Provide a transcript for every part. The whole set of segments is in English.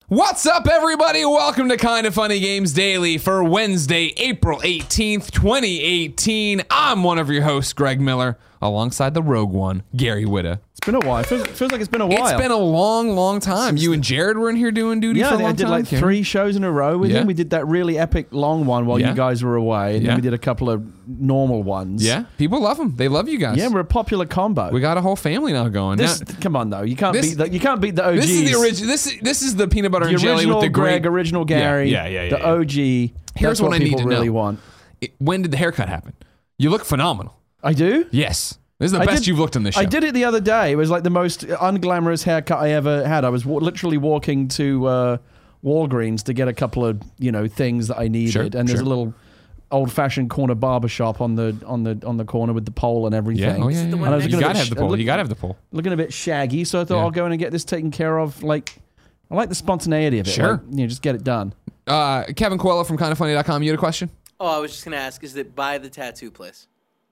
What's up, everybody? Welcome to Kinda Funny Games Daily for Wednesday, April 18th, 2018. I'm one of your hosts, Greg Miller, alongside the Rogue One, Gary Whitta. It's been a while. It feels like it's been a while. It's been a long time. You and Jared were in here doing duty for a long time. I did like 3 shows in a row with him. We did that really epic long one while you guys were away, and then we did a couple of normal ones. Yeah, people love them. They love you guys. Yeah, we're a popular combo. We got a whole family now going. Come on, though. You can't beat the OGs. This is the original. This is the peanut butter and jelly with the Greg, original Gary. The OG. Here's what I need to really know. Want. When did the haircut happen? You look phenomenal. I do? Yes. This is the best you've looked on this show. I did it the other day. It was like the most unglamorous haircut I ever had. I was literally walking to Walgreens to get a couple of things that I needed, and there's a little old-fashioned corner barber shop on the corner with the pole and everything. Yeah, you gotta have the pole. You gotta have the pole. Looking a bit shaggy, so I thought I'll go in and get this taken care of. Like, I like the spontaneity of it. Sure, like, just get it done. Kevin Coelho from KindaFunny.com. You had a question? Oh, I was just gonna ask: is it by the tattoo place?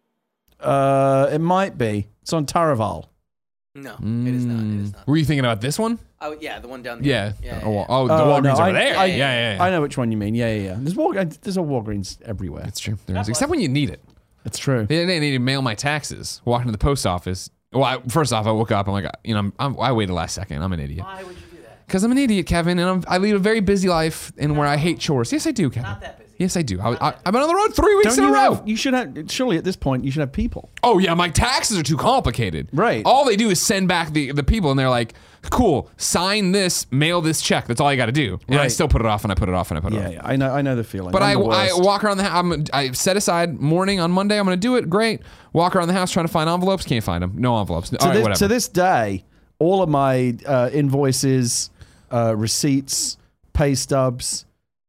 It might be. It's on Taraval. No, it is not. It is not. Were you thinking about this one? Oh, yeah, the one down there. Yeah. The Walgreens over there. Yeah. I know which one you mean. Yeah. There's a Walgreens everywhere. It's true. There is, except when you need it. It's true. They need to mail my taxes. Walking to the post office. Well, first off, I woke up. I'm like, I waited last second. I'm an idiot. Why would you do that? Because I'm an idiot, Kevin, and I lead a very busy life and where I hate chores. Yes, I do, Kevin. Not that busy. Yes, I do. I've been on the road 3 weeks in a row. You should have. Surely at this point, you should have people. Oh yeah, my taxes are too complicated. Right. All they do is send back the people, and they're like, "Cool, sign this, mail this check." That's all you got to do. And I still put it off, and I put it off, and I put it off. Yeah, I know the feeling. But I walk around the house. I set aside morning on Monday. I'm going to do it. Great. Walk around the house trying to find envelopes. Can't find them. No envelopes. Whatever. To this day, all of my invoices, receipts, pay stubs,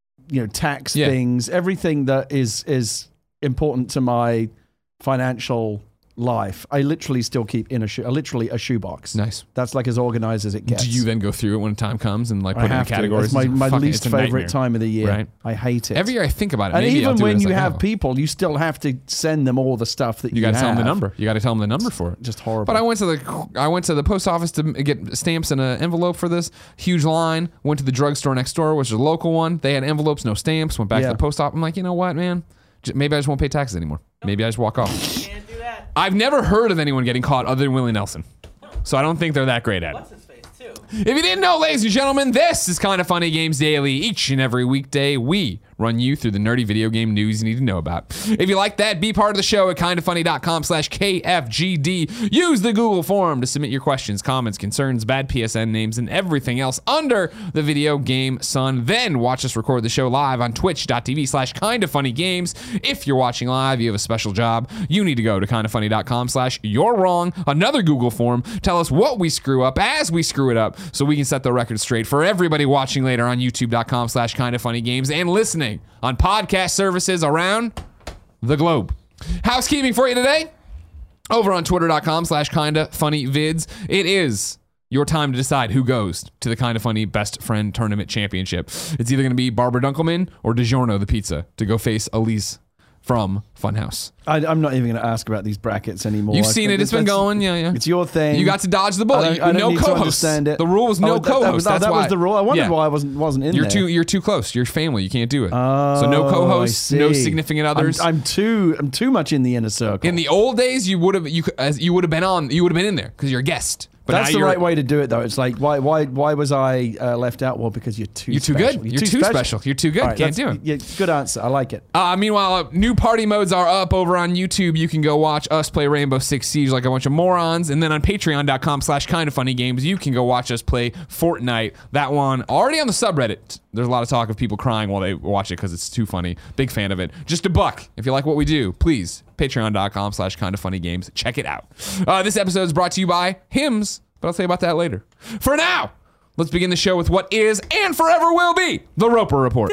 tax things, everything that is important to my financial life, I literally still keep in a shoebox. Nice. That's like as organized as it gets. Do you then go through it when time comes and like put it in categories? It's my least favorite time of the year. Right. I hate it. Every year I think about it. And maybe even when you have people, you still have to send them all the stuff that you got to have. tell them the number. You got to tell them the number for it. Just horrible. But I went to the post office to get stamps in an envelope for this huge line. Went to the drugstore next door, which is a local one. They had envelopes, no stamps. Went back to the post office. I'm like, you know what, man? Maybe I just won't pay taxes anymore. Maybe I just walk off. I've never heard of anyone getting caught other than Willie Nelson. So I don't think they're that great at it. What's his face, too? If you didn't know, ladies and gentlemen, this is Kinda Funny Games Daily. Each and every weekday, we run you through the nerdy video game news you need to know about. If you like that, be part of the show at kindafunny.com/KFGD. Use the Google form to submit your questions, comments, concerns, bad PSN names, and everything else under the video game sun. Then watch us record the show live on twitch.tv/kindafunnygames. If you're watching live, you have a special job. You need to go to kindafunny.com/you're wrong. Another Google form. Tell us what we screw up as we screw it up so we can set the record straight for everybody watching later on youtube.com/kindafunnygames and listening on podcast services around the globe. Housekeeping for you today over on twitter.com/kindafunnyvids. It is your time to decide who goes to the Kinda Funny Best Friend Tournament Championship. It's either going to be Barbara Dunkelman or DiGiorno the Pizza to go face Elise from Funhouse. I'm not even going to ask about these brackets anymore. You've seen it. It's been going. Yeah. It's your thing. You got to dodge the bullet. I don't no need co-host. to understand it. The rule was no co-host. That was the rule. I wondered why I wasn't in there. You're too close. You're family. You can't do it. So no co-hosts, no significant others. I'm too much in the inner circle. In the old days, you would have been in there because you're a guest. But that's the right way to do it, though. It's like, why was I left out? Well, because you're too good. You're too special. You're too good. Right, can't do it. Yeah, good answer. I like it. Meanwhile, new party modes are up over on YouTube. You can go watch us play Rainbow Six Siege like a bunch of morons. And then on patreon.com/kindafunnygames, you can go watch us play Fortnite. That one already on the subreddit. There's a lot of talk of people crying while they watch it because it's too funny. Big fan of it. Just $1. If you like what we do, please, patreon.com/kindafunnygames. Check it out. This episode is brought to you by Hims, but I'll tell you about that later. For now, let's begin the show with what is and forever will be the Roper Report.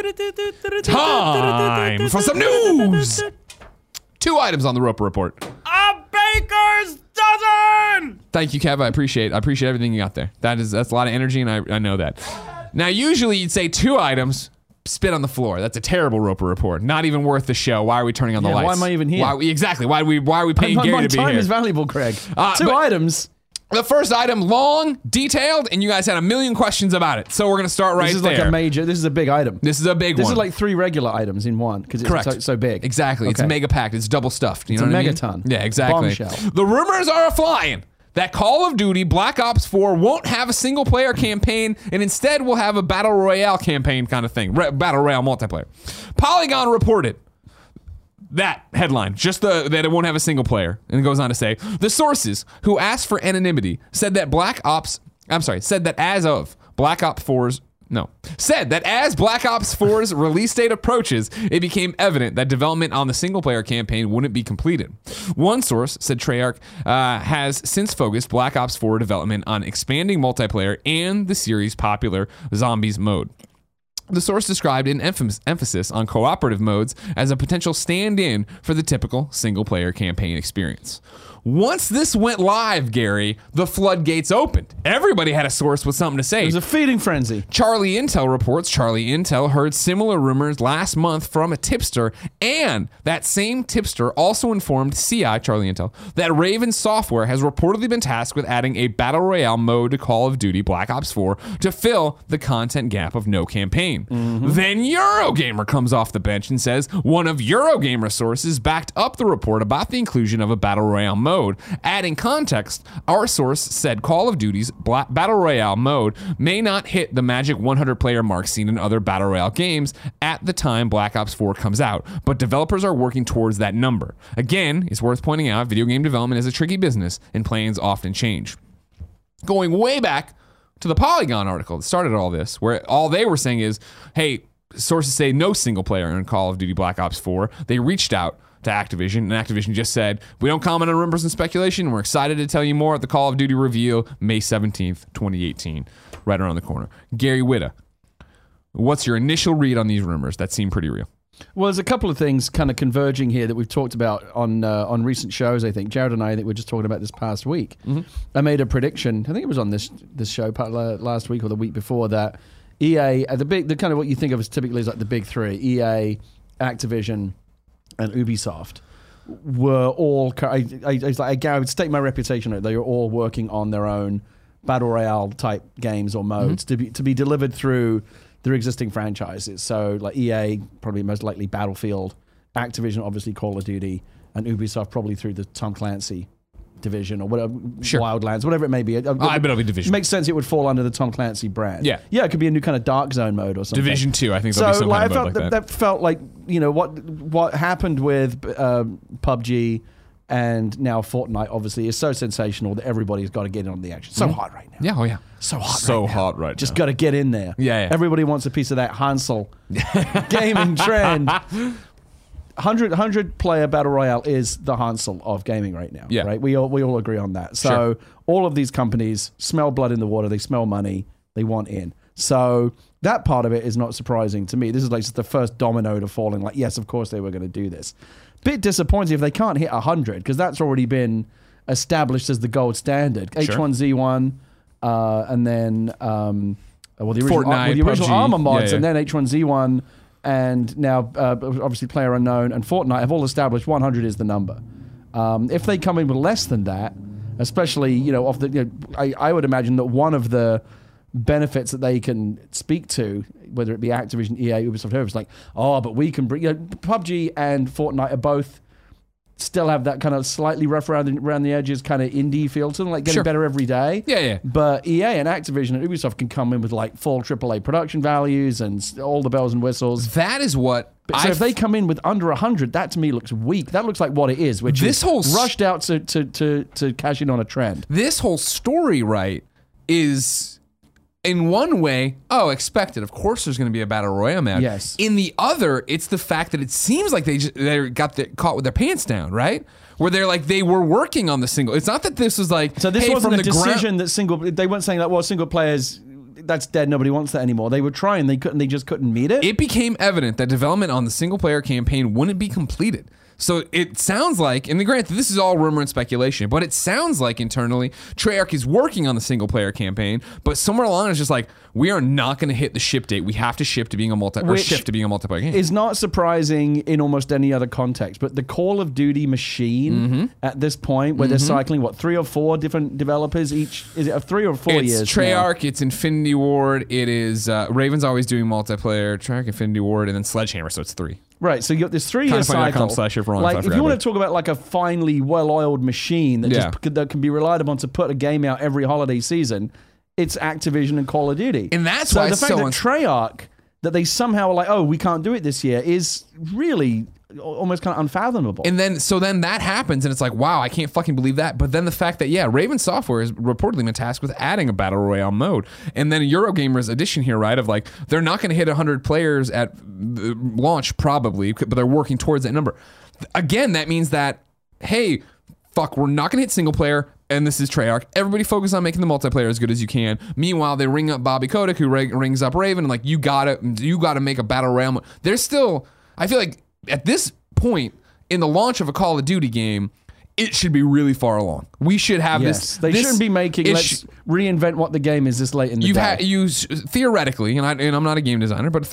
Time for some news. 2 items on the Roper Report. A baker's dozen! Thank you, Kev. I appreciate everything you got there. That's a lot of energy, and I know that. Now, usually you'd say 2 items, spit on the floor. That's a terrible Roper Report. Not even worth the show. Why are we turning on the lights? Why am I even here? Exactly. Why are we paying Gary to be here? My time is valuable, Craig. 2 items. The first item, long, detailed, and you guys had a million questions about it. So we're going to start right This is there. like a major. This is a big item. This is a big one. This is like 3 regular items in one because it's Correct. so big. Exactly. It's Okay. mega packed. It's double stuffed. You It's know a what I mean? megaton. Yeah, exactly. Bombshell. The rumors are flying that Call of Duty Black Ops 4 won't have a single player campaign and instead will have a battle royale campaign kind of thing. Battle royale multiplayer. Polygon reported that headline, just that it won't have a single player. And it goes on to say, the sources who asked for anonymity said that as Black Ops 4's release date approaches, it became evident that development on the single-player campaign wouldn't be completed. One source said Treyarch has since focused Black Ops 4 development on expanding multiplayer and the series' popular Zombies mode. The source described an emphasis on cooperative modes as a potential stand-in for the typical single-player campaign experience. Once this went live, Gary, the floodgates opened. Everybody had a source with something to say. It was a feeding frenzy. Charlie Intel reports Charlie Intel heard similar rumors last month from a tipster, and that same tipster also informed CI, Charlie Intel, that Raven Software has reportedly been tasked with adding a Battle Royale mode to Call of Duty Black Ops 4 to fill the content gap of no campaign. Then Eurogamer comes off the bench and says one of Eurogamer's sources backed up the report about the inclusion of a Battle Royale mode. Adding context, our source said Call of Duty's Battle Royale mode may not hit the magic 100 player mark seen in other Battle Royale games at the time Black Ops 4 comes out, but developers are working towards that number. Again, it's worth pointing out video game development is a tricky business and plans often change. Going way back to the Polygon article that started all this, where all they were saying is, hey, sources say no single player in Call of Duty Black Ops 4. They reached out to Activision, and Activision just said, we don't comment on rumors and speculation. We're excited to tell you more at the Call of Duty reveal, May 17th, 2018, right around the corner. Gary Whitta, what's your initial read on these rumors that seem pretty real? Well, there's a couple of things kind of converging here that we've talked about on recent shows. I think Jared and I think we were just talking about this past week. I made a prediction. I think it was on this show last week or the week before that EA, the kind of what you think of as typically as like the big three, EA, Activision, and Ubisoft, were all. I would stake my reputation on it. They were all working on their own battle royale type games or modes to be delivered through their existing franchises. So like EA, probably most likely Battlefield, Activision, obviously Call of Duty, and Ubisoft probably through the Tom Clancy division or whatever, Wildlands, whatever it may be. I bet it'll be Division. It makes sense it would fall under the Tom Clancy brand. Yeah, it could be a new kind of Dark Zone mode or something. Division 2, I think there'll be some kind of mode like that. That felt like, you know, what happened with PUBG and now Fortnite obviously is so sensational that everybo's got to get in on the action. So hot right now. Yeah, oh yeah. So hot So right now. hot right Just now. got to get in there. Yeah. Everybody wants a piece of that Hansel gaming trend. 100 player battle royale is the Hansel of gaming right now. Yeah. Right. We all agree on that. So all of these companies smell blood in the water. They smell money. They want in. So that part of it is not surprising to me. This is like just the first domino to fall in. Like, yes, of course they were going to do this. Bit disappointing if they can't hit 100 because that's already been established as the gold standard. H1Z1, and then the original Fortnite, Armor mods, yeah. and then H1Z1. And now, obviously, PlayerUnknown and Fortnite have all established 100 is the number. If they come in with less than that, especially, I would imagine that one of the benefits that they can speak to, whether it be Activision, EA, Ubisoft, whoever, is like, but we can bring, PUBG and Fortnite are both still have that kind of slightly rough around the edges kind of indie feel to them, like getting better every day. Yeah. But EA and Activision and Ubisoft can come in with like full AAA production values and all the bells and whistles. That is what. So if they come in with under 100, that to me looks weak. That looks like what it is, which is rushed out to cash in on a trend. This whole story, right, is in one way, expected. Of course there's going to be a battle royale match. Yes. In the other, it's the fact that it seems like they got caught with their pants down, right? Where they're like, they were working on the single. It's not that this was like, so this hey, wasn't from a the decision that they weren't saying like, well, single players, that's dead. Nobody wants that anymore. They were trying. They just couldn't meet it. It became evident that development on the single player campaign wouldn't be completed. So it sounds like, and granted, this is all rumor and speculation, but it sounds like internally Treyarch is working on the single player campaign, but somewhere along it's just like, we are not going to hit the ship date. We have to shift to being a multiplayer game. Is not surprising in almost any other context, but the Call of Duty machine at this point, where they're cycling 3 or 4 different developers each, is it 3 or 4 years? It's Treyarch, it's Infinity Ward, it is Raven's always doing multiplayer, Treyarch, Infinity Ward, and then Sledgehammer, so it's 3. Right, so you got this 3-year cycle. Like, if you want to talk about like a finely well-oiled machine that can be relied upon to put a game out every holiday season, it's Activision and Call of Duty. And that's so why the fact that Treyarch, that they somehow are like, oh, we can't do it this year, is really almost kind of unfathomable. And then that happens, and it's like, wow, I can't fucking believe that. But then the fact that, Raven Software has reportedly been tasked with adding a Battle Royale mode. And then Eurogamer's addition here, right, of like, they're not going to hit 100 players at launch probably, but they're working towards that number. Again, that means that, hey, fuck, we're not going to hit single player, and this is Treyarch. Everybody focus on making the multiplayer as good as you can. Meanwhile, they ring up Bobby Kotick, who rings up Raven, and like, you gotta make a Battle Royale mode. There's still, I feel like, at this point in the launch of a Call of Duty game, it should be really far along. We should have this. They shouldn't be making, let's reinvent what the game is this late in the day. Theoretically, and I'm not a game designer, but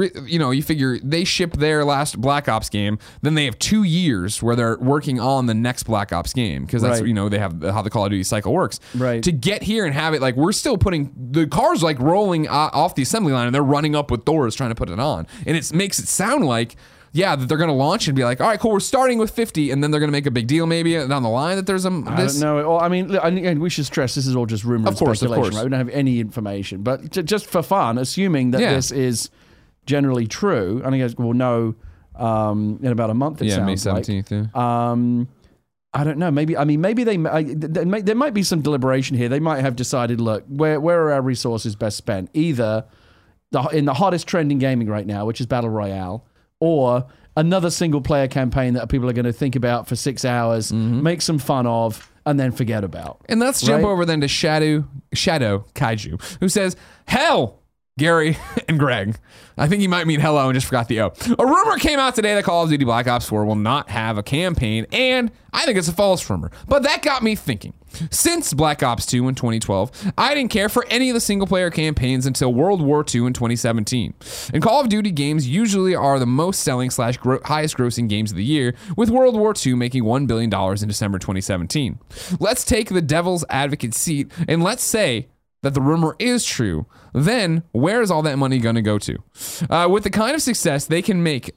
you figure they ship their last Black Ops game, then they have 2 years where they're working on the next Black Ops game, because that's, they have how the Call of Duty cycle works. Right. To get here and have it, like, we're still putting, the cars like rolling off the assembly line, and they're running up with doors trying to put it on. And it makes it sound like, that they're going to launch and be like, all right, cool, we're starting with 50, and then they're going to make a big deal maybe down the line that there's I don't know. Well, I mean, and we should stress this is all just rumor and speculation, right? We don't have any information. But just for fun, assuming that this is generally true, I think we'll know in about a month, it sounds May 17th, like. I don't know. Maybe there might be some deliberation here. They might have decided, look, where are our resources best spent? Either in the hottest trend in gaming right now, which is Battle Royale, or another single-player campaign that people are going to think about for 6 hours, make some fun of, and then forget about. And let's jump over then to Shadow Kaiju, who says, hell, Gary and Greg. I think he might mean hello and just forgot the O. A rumor came out today that Call of Duty Black Ops 4 will not have a campaign, and I think it's a false rumor. But that got me thinking. Since Black Ops 2 in 2012, I didn't care for any of the single-player campaigns until World War II in 2017. And Call of Duty games usually are the most selling / highest grossing games of the year, with World War II making $1 billion in December 2017. Let's take the devil's advocate seat, and let's say that the rumor is true. Then where is all that money going to go to? With that kind of success, they can make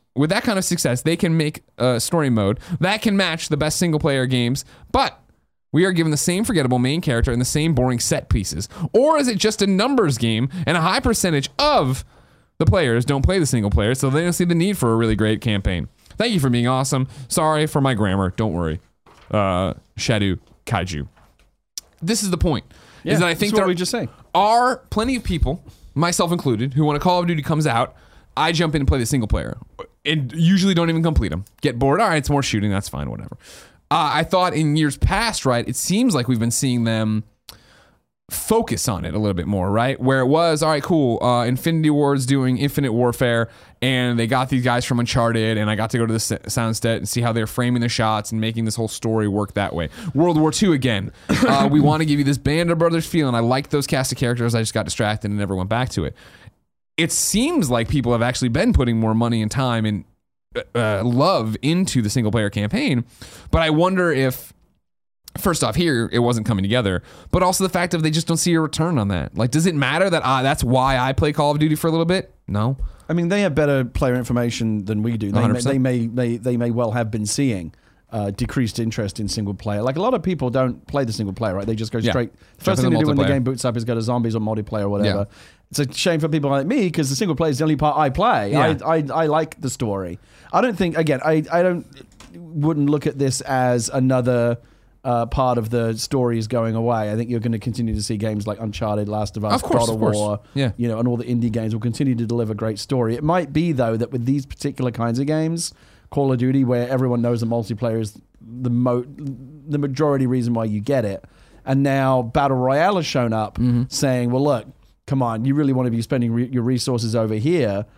a story mode that can match the best single-player games, but we are given the same forgettable main character and the same boring set pieces. Or is it just a numbers game and a high percentage of the players don't play the single player, so they don't see the need for a really great campaign? Thank you for being awesome. Sorry for my grammar. Don't worry. Shadow Kaiju. This is the point. Is that I think there are plenty of people, myself included, who when a Call of Duty comes out, I jump in and play the single player. And usually don't even complete them. Get bored. All right, it's more shooting. That's fine. Whatever. I thought in years past, right, it seems like we've been seeing them focus on it a little bit more, right? Where it was, all right, cool, Infinity Ward's doing Infinite Warfare, and they got these guys from Uncharted, and I got to go to the soundset and see how they're framing the shots and making this whole story work that way. World War II again. We want to give you this Band of Brothers feel, and I like those cast of characters. I just got distracted and never went back to it. It seems like people have actually been putting more money and time and love into the single-player campaign, but I wonder if, first off, here it wasn't coming together, but also the fact of they just don't see a return on that. Like, does it matter that that's why I play Call of Duty for a little bit? No. I mean, they have better player information than we do. They may well have been seeing decreased interest in single player. Like, a lot of people don't play the single player, right? They just go straight. First thing they do when the game boots up is go to zombies or multiplayer or whatever. Yeah. It's a shame for people like me because the single player is the only part I play. Yeah. I like the story. I don't think, again, I wouldn't look at this as another part of the story is going away. I think you're going to continue to see games like Uncharted, Last of Us, God of War, and all the indie games will continue to deliver great story. It might be, though, that with these particular kinds of games, Call of Duty, where everyone knows the multiplayer is the majority reason why you get it, and now Battle Royale has shown up saying, well, look, come on, you really want to be spending your resources over here.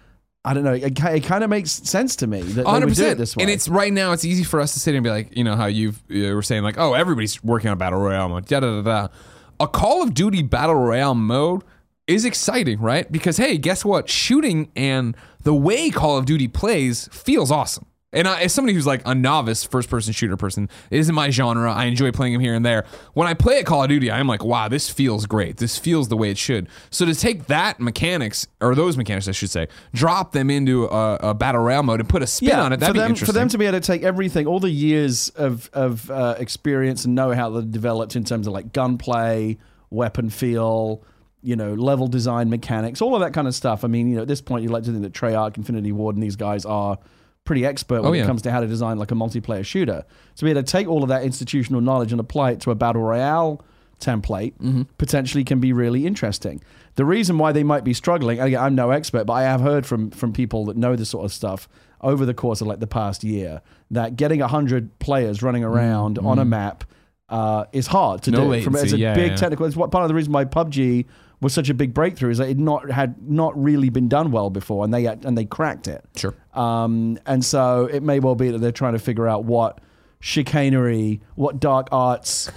I don't know. It kind of makes sense to me that they would do it this way. And it's right now. It's easy for us to sit here and be like, how you were saying like, oh, everybody's working on battle royale mode. Da da da da. A Call of Duty battle royale mode is exciting, right? Because hey, guess what? Shooting and the way Call of Duty plays feels awesome. And as somebody who's like a novice first-person shooter person, it isn't my genre. I enjoy playing them here and there. When I play at Call of Duty, I'm like, wow, this feels great. This feels the way it should. So to take that mechanics, or those mechanics, I should say, drop them into a battle royale mode and put a spin on it, that'd be interesting. For them to be able to take everything, all the years of experience and know-how that developed in terms of like gunplay, weapon feel, level design mechanics, all of that kind of stuff. I mean, at this point, you'd like to think that Treyarch, Infinity Ward, and these guys are pretty expert when it comes to how to design like a multiplayer shooter. So be able to take all of that institutional knowledge and apply it to a battle royale template potentially can be really interesting. The reason why they might be struggling, and again, I'm no expert, but I have heard from people that know this sort of stuff over the course of like the past year that getting 100 players running around on a map is hard to do. Latency, it's a big technical. It's part of the reason why PUBG was such a big breakthrough is that it had not really been done well before, and they cracked it. Sure. And so it may well be that they're trying to figure out what chicanery, what dark arts,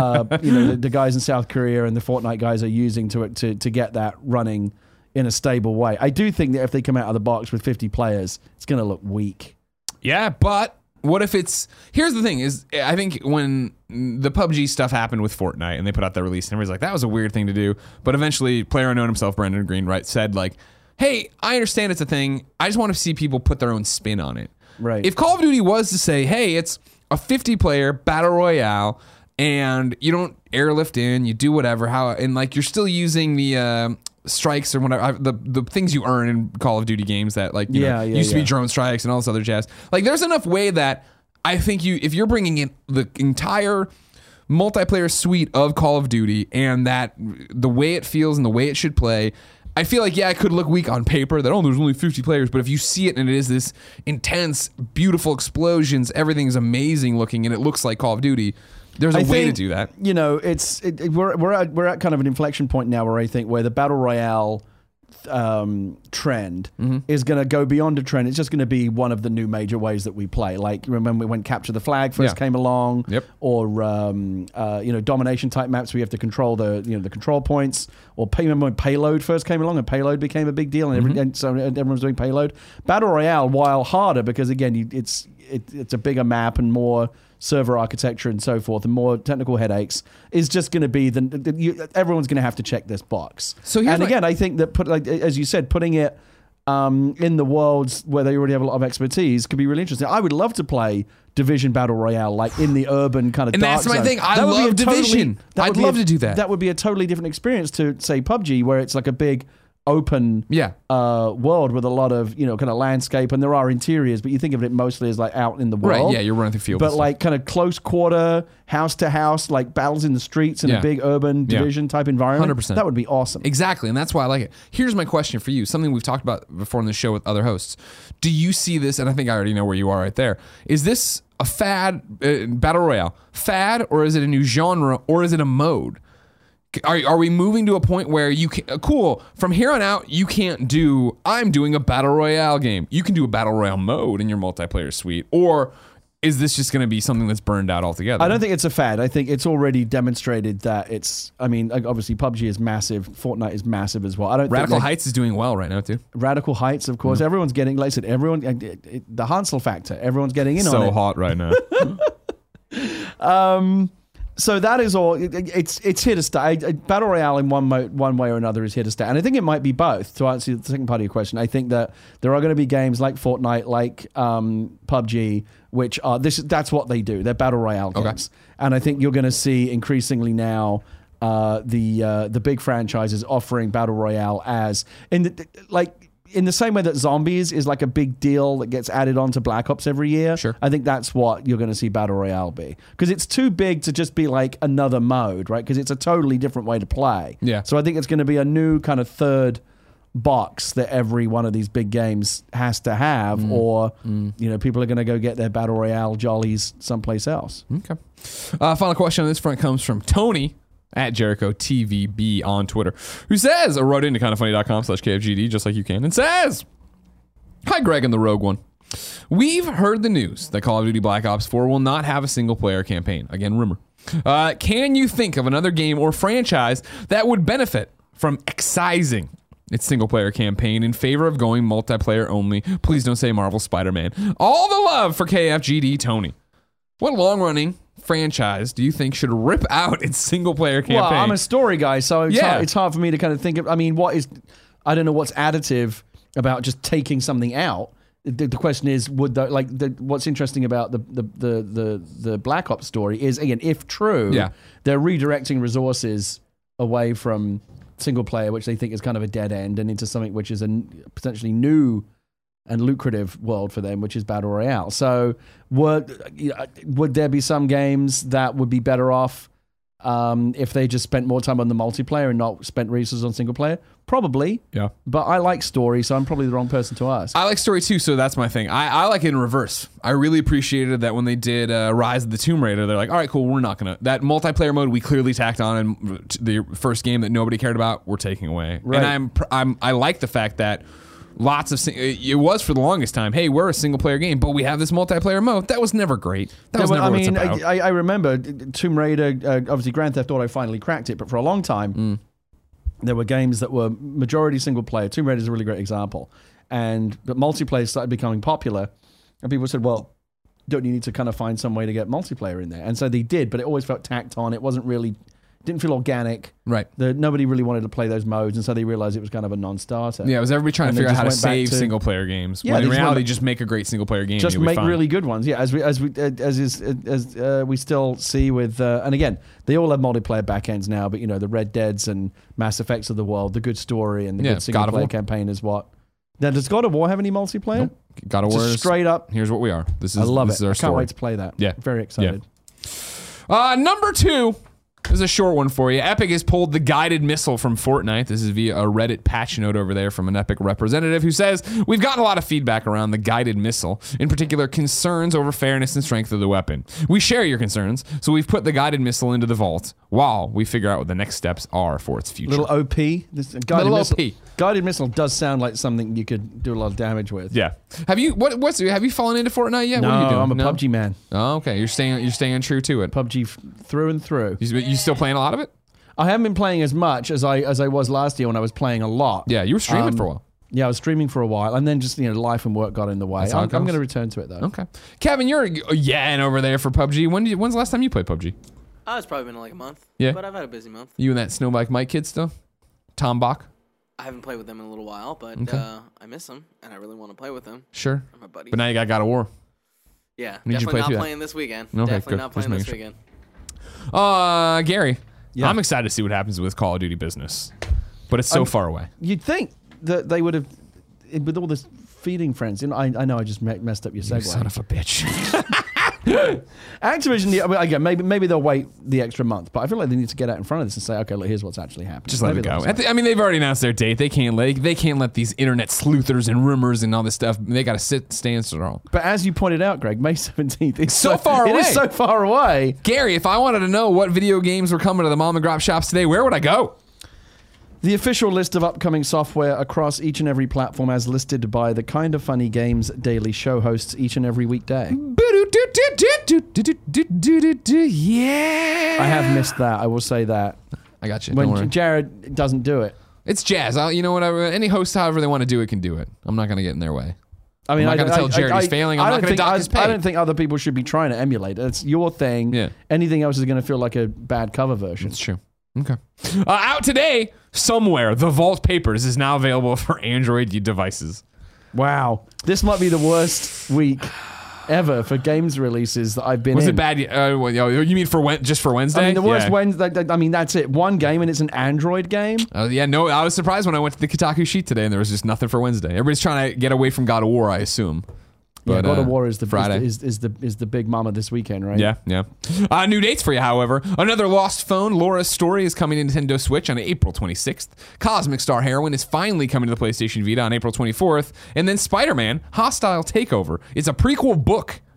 the guys in South Korea and the Fortnite guys are using to get that running in a stable way. I do think that if they come out of the box with 50 players, it's going to look weak. Yeah, but what if it's... Here's the thing, is I think when the PUBG stuff happened with Fortnite and they put out their release and everybody's like, that was a weird thing to do. But eventually, PlayerUnknown himself, Brendan Green, said like, hey, I understand it's a thing. I just want to see people put their own spin on it. Right. If Call of Duty was to say, hey, it's a 50-player battle royale and you don't airlift in, you do whatever, and like you're still using the... strikes or whatever, the things you earn in Call of Duty games that like used to be drone strikes and all this other jazz. Like there's enough way that I think if you're bringing in the entire multiplayer suite of Call of Duty and that the way it feels and the way it should play, I feel like it could look weak on paper that there's only 50 players, but if you see it and it is this intense, beautiful explosions, everything's amazing looking and it looks like Call of Duty. There's a way to do that. We're at kind of an inflection point now where the battle royale trend is going to go beyond a trend. It's just going to be one of the new major ways that we play. Like remember when Capture the Flag first came along, or domination type maps where you have to control the control points. Or remember when Payload first came along and Payload became a big deal and so everyone was doing Payload. Battle royale, while harder because again it's a bigger map and more server architecture and so forth, and more technical headaches, is just going to be everyone's going to have to check this box. I think that as you said, putting it in the worlds where they already have a lot of expertise could be really interesting. I would love to play Division Battle Royale, like in the urban kind of dark that's my zone. thing. I love Division. I'd love to do that. That would be a totally different experience to say PUBG, where it's like a big open world with a lot of kind of landscape, and there are interiors, but you think of it mostly as like out in the world. Right, yeah, you're running through fields. But like kind of close quarter, house to house, like battles in the streets in a big urban Division type environment. 100%. That would be awesome. Exactly, and that's why I like it. Here's my question for you, something we've talked about before on the show with other hosts. Do you see this, and I think I already know where you are right there, is this a fad, battle royale, fad, or is it a new genre, or is it a mode? Are we moving to a point where you can, from here on out, you can't do, I'm doing a battle royale game. You can do a battle royale mode in your multiplayer suite, or is this just going to be something that's burned out altogether? I don't think it's a fad. I think it's already demonstrated that obviously PUBG is massive. Fortnite is massive as well. I don't Radical Heights is doing well right now too. Radical Heights, of course. Everyone's getting, like I said, the Hansel factor. Everyone's getting in on it. So hot right now. So that is all. It's here to stay. Battle Royale in one way or another is here to stay, and I think it might be both. To answer the second part of your question, I think that there are going to be games like Fortnite, like PUBG, which are that's what they do. They're Battle Royale games, and I think you're going to see increasingly now the big franchises offering Battle Royale as in the same way that Zombies is like a big deal that gets added on to Black Ops every year. Sure. I think that's what you're going to see Battle Royale be. Because it's too big to just be like another mode, right? Because it's a totally different way to play. Yeah. So I think it's going to be a new kind of third box that every one of these big games has to have, or people are going to go get their Battle Royale jollies someplace else. Okay. Final question on this front comes from Tony at Jericho TVB on Twitter, who wrote into kindoffunny.com/KFGD, just like you can, and says, Hi, Greg and the Rogue One. We've heard the news that Call of Duty Black Ops 4 will not have a single-player campaign. Again, rumor. Can you think of another game or franchise that would benefit from excising its single-player campaign in favor of going multiplayer only? Please don't say Marvel Spider-Man. All the love for KFGD Tony. What long-running franchise do you think should rip out its single-player campaign? Well, I'm a story guy, so it's hard for me to kind of think of. I mean, I don't know what's additive about just taking something out. The question is, what's interesting about the Black Ops story is, again, if true, they're redirecting resources away from single player, which they think is kind of a dead end, and into something which is a potentially new and lucrative world for them, which is Battle Royale. So would there be some games that would be better off if they just spent more time on the multiplayer and not spent resources on single player? Probably. Yeah. But I like story, so I'm probably the wrong person to ask. I like story too, so that's my thing. I like it in reverse. I really appreciated that when they did Rise of the Tomb Raider, they're like, all right, cool, we're not going to... That multiplayer mode we clearly tacked on in the first game that nobody cared about, we're taking away. Right. And I like the fact that it was for the longest time, hey, we're a single player game, but we have this multiplayer mode. That was never great. That was never what it's about. I remember Tomb Raider, obviously Grand Theft Auto finally cracked it, but for a long time, there were games that were majority single player. Tomb Raider is a really great example. But multiplayer started becoming popular, and people said, well, don't you need to kind of find some way to get multiplayer in there? And so they did, but it always felt tacked on. It didn't feel organic. Right. Nobody really wanted to play those modes, and so they realized it was kind of a non-starter. Yeah, it was everybody trying to figure out how to save single-player games. Yeah, when in reality, just make a great single-player game. Just make really good ones. Yeah, as we still see with, and again, they all have multiplayer backends now, but the Red Deads and Mass Effects of the world, the good story and the good single-player campaign is what. Now, does God of War have any multiplayer? Nope. God of War is straight up. Here's what we are. I love it. I can't wait to play that. Yeah, very excited. Yeah. Number 2. This is a short one for you. Epic has pulled the guided missile from Fortnite. This is via a Reddit patch note over there from an Epic representative who says, we've gotten a lot of feedback around the guided missile, in particular concerns over fairness and strength of the weapon. We share your concerns, so we've put the guided missile into the vault while we figure out what the next steps are for its future. Little OP. Guided missile does sound like something you could do a lot of damage with. Yeah. Have you have you fallen into Fortnite yet? No, what are you doing? I'm a PUBG man. Oh, okay. You're staying true to it. PUBG through and through. You still playing a lot of it? I haven't been playing as much as I was last year when I was playing a lot. Yeah, you were streaming for a while. Yeah, I was streaming for a while, and then just life and work got in the way. I'm going to return to it though. Okay, Kevin, you're over there for PUBG. When's the last time you played PUBG? It's probably been like a month. Yeah, but I've had a busy month. You and that Snowbike Mike kid still? Tom Bach? I haven't played with them in a little while, but I miss them, and I really want to play with them. Sure. They're my buddies. But now you got God of War. Yeah, definitely not playing this weekend. Okay, definitely good. not playing this weekend. Gary, I'm excited to see what happens with Call of Duty business, but it's so far away. You'd think that they would have, with all this feeding frenzy. I know I just messed up your segue. You son of a bitch. Activision, again, maybe they'll wait the extra month, but I feel like they need to get out in front of this and say, okay, look, here's what's actually happening. Just let it go. They've already announced their date. They can't let these internet sleuthers and rumors and all this stuff. They got to stand strong. But as you pointed out, Greg, May 17th is so far away. It is so far away. Gary, if I wanted to know what video games were coming to the mom and grop shops today, where would I go? The official list of upcoming software across each and every platform as listed by the Kind of Funny Games daily show hosts each and every weekday. Yeah. I have missed that. I will say that. I got you. When Jared doesn't do it. It's jazz. You know what? Any host, however they want to do it, can do it. I'm not going to get in their way. I mean, I'm not going to tell Jared he's failing. I'm not going to dock his pay. I don't think other people should be trying to emulate it. It's your thing. Yeah. Anything else is going to feel like a bad cover version. It's true. Okay. Out today, somewhere, The Vault Papers is now available for Android devices. Wow. This might be the worst week ever for games releases that I've been in. Was it bad? You mean just for Wednesday? I mean, the worst Wednesday. I mean, that's it. One game and it's an Android game. Yeah, no, I was surprised when I went to the Kotaku sheet today and there was just nothing for Wednesday. Everybody's trying to get away from God of War, I assume. But, God of War is the Friday. is the big mama this weekend, right? Yeah. New dates for you, however. Another Lost Phone, Laura's Story, is coming to Nintendo Switch on April 26th. Cosmic Star Heroine is finally coming to the PlayStation Vita on April 24th. And then Spider-Man, Hostile Takeover. It's a prequel book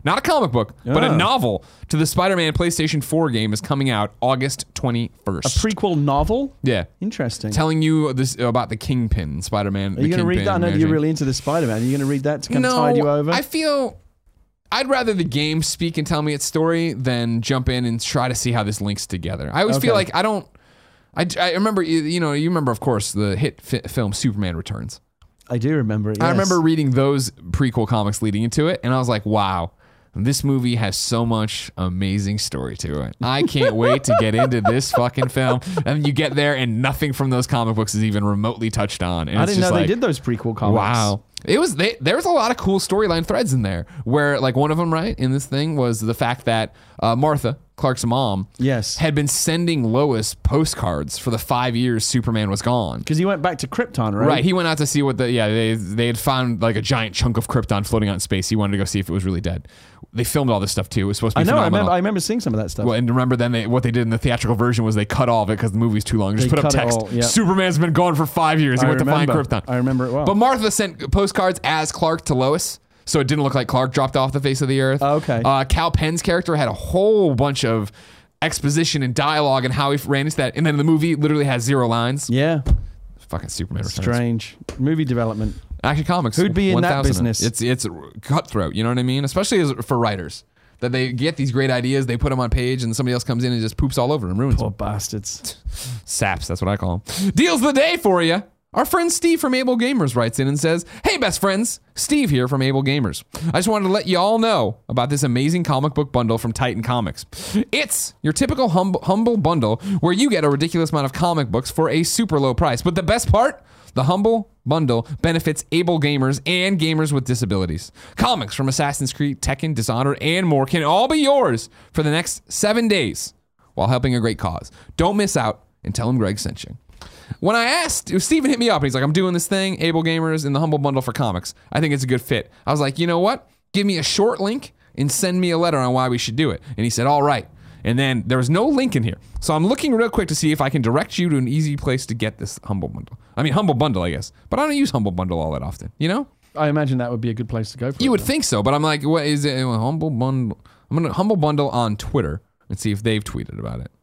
not a comic book, but a Oh. novel to the Spider-Man PlayStation 4 game is coming out August 21st. Prequel novel? Yeah. Interesting. Telling you this about the Kingpin, Spider-Man. Are you going to read that? I know you're really into the Spider-Man. Are you going to read that to kind of tide you over? I feel I'd rather the game speak and tell me its story than jump in and try to see how this links together. I always feel like I remember, you remember, of course, the hit film Superman Returns. I do remember it, yes. I remember reading those prequel comics leading into it, and I was like, wow, this movie has so much amazing story to it. I can't wait to get into this fucking film. And you get there, and nothing from those comic books is even remotely touched on. And I it's didn't just know like, they did those prequel comics. wow. There was a lot of cool storyline threads in there where, like, one of them, right, in this thing was the fact that Martha, Clark's mom, Yes. had been sending Lois postcards for the 5 years Superman was gone. Because he went back to Krypton, right? Right, he went out to see what they had found, like, a giant chunk of Krypton floating out in space. He wanted to go see if it was really dead. They filmed all this stuff too. It was supposed to be phenomenal. I remember seeing some of that stuff. Well, and remember then what they did in the theatrical version was they cut all of it because the movie's too long. Just They put up cut it text. all, yep. Superman's been gone for 5 years. He went to find Krypton. I remember it well. But Martha sent postcards as Clark to Lois, so it didn't look like Clark dropped off the face of the earth. Oh, okay. Cal Penn's character had a whole bunch of exposition and dialogue and how he ran into that. And then the movie literally has 0 lines. Yeah. Fucking Superman Returns. Strange. Movie development. Action Comics. Who'd be in that 1000. business? It's cutthroat, you know what I mean? Especially for writers. That they get these great ideas, they put them on page, and somebody else comes in and just poops all over them, ruins Poor them. bastards. Saps, that's what I call them. Deals of the day for you. Our friend Steve from Able Gamers writes in and says, "Hey, best friends, Steve here from Able Gamers. I just wanted to let you all know about this amazing comic book bundle from Titan Comics. It's your typical humble bundle where you get a ridiculous amount of comic books for a super low price. But the best part? The Humble Bundle benefits able gamers and gamers with disabilities. Comics from Assassin's Creed, Tekken, Dishonored, and more can all be yours for the next 7 days while helping a great cause. Don't miss out and tell him Greg sent you." When I asked, Steven hit me up and he's like, "I'm doing this thing, Able Gamers in the Humble Bundle for comics. I think it's a good fit." I was like, you know what? Give me a short link and send me a letter on why we should do it. And he said, all right. And then there was no link in here. So I'm looking real quick to see if I can direct you to an easy place to get this Humble Bundle. I mean, Humble Bundle, I guess. But I don't use Humble Bundle all that often, you know? I imagine that would be a good place to go for You it, would though. think so, but I'm like, what is it? Humble Bundle. I'm going to Humble Bundle on Twitter and see if they've tweeted about it.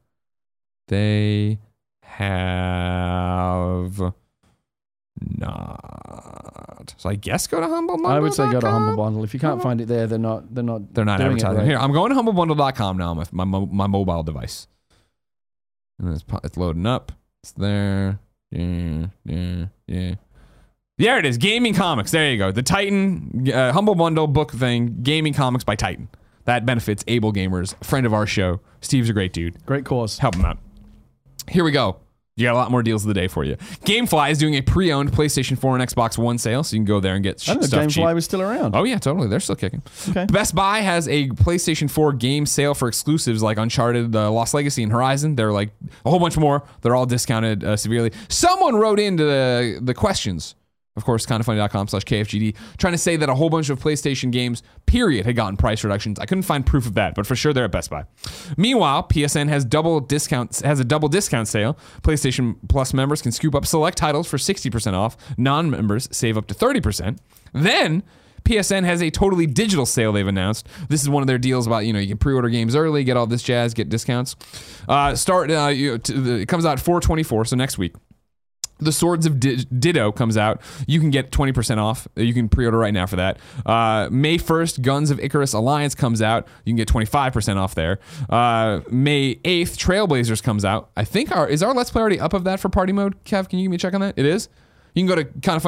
They have not. So I guess go to Humble Bundle. I would say go to Humble Bundle. If you can't find it there, they're not They're not doing it advertising. right. Here, I'm going to humblebundle.com now with my mobile device. And it's loading up. It's there. Yeah. There it is. Gaming Comics. There you go. The Titan Humble Bundle book thing. Gaming Comics by Titan. That benefits able gamers. Friend of our show. Steve's a great dude. Great cause. Help him out. Here we go. You got a lot more deals of the day for you. GameFly is doing a pre-owned PlayStation 4 and Xbox One sale, so you can go there and get I didn't know stuff cheap. GameFly was still around. Oh yeah, totally. They're still kicking. Okay. Best Buy has a PlayStation 4 game sale for exclusives like Uncharted, Lost Legacy, and Horizon. They're like a whole bunch more. They're all discounted severely. Someone wrote into the questions, of course, kindoffunny.com/KFGD, trying to say that a whole bunch of PlayStation games, period, had gotten price reductions. I couldn't find proof of that, but for sure they're at Best Buy. Meanwhile, PSN has a double discount sale. PlayStation Plus members can scoop up select titles for 60% off. Non-members save up to 30%. Then PSN has a totally digital sale they've announced. This is one of their deals about, you can pre-order games early, get all this jazz, get discounts. It comes out 4/24, so next week. The Swords of Ditto comes out. You can get 20% off. You can pre-order right now for that. May 1st, Guns of Icarus Alliance comes out. You can get 25% off there. May 8th, Trailblazers comes out. I think is our Let's Play already up of that for party mode? Kev, can you give me a check on that? It is? You can go to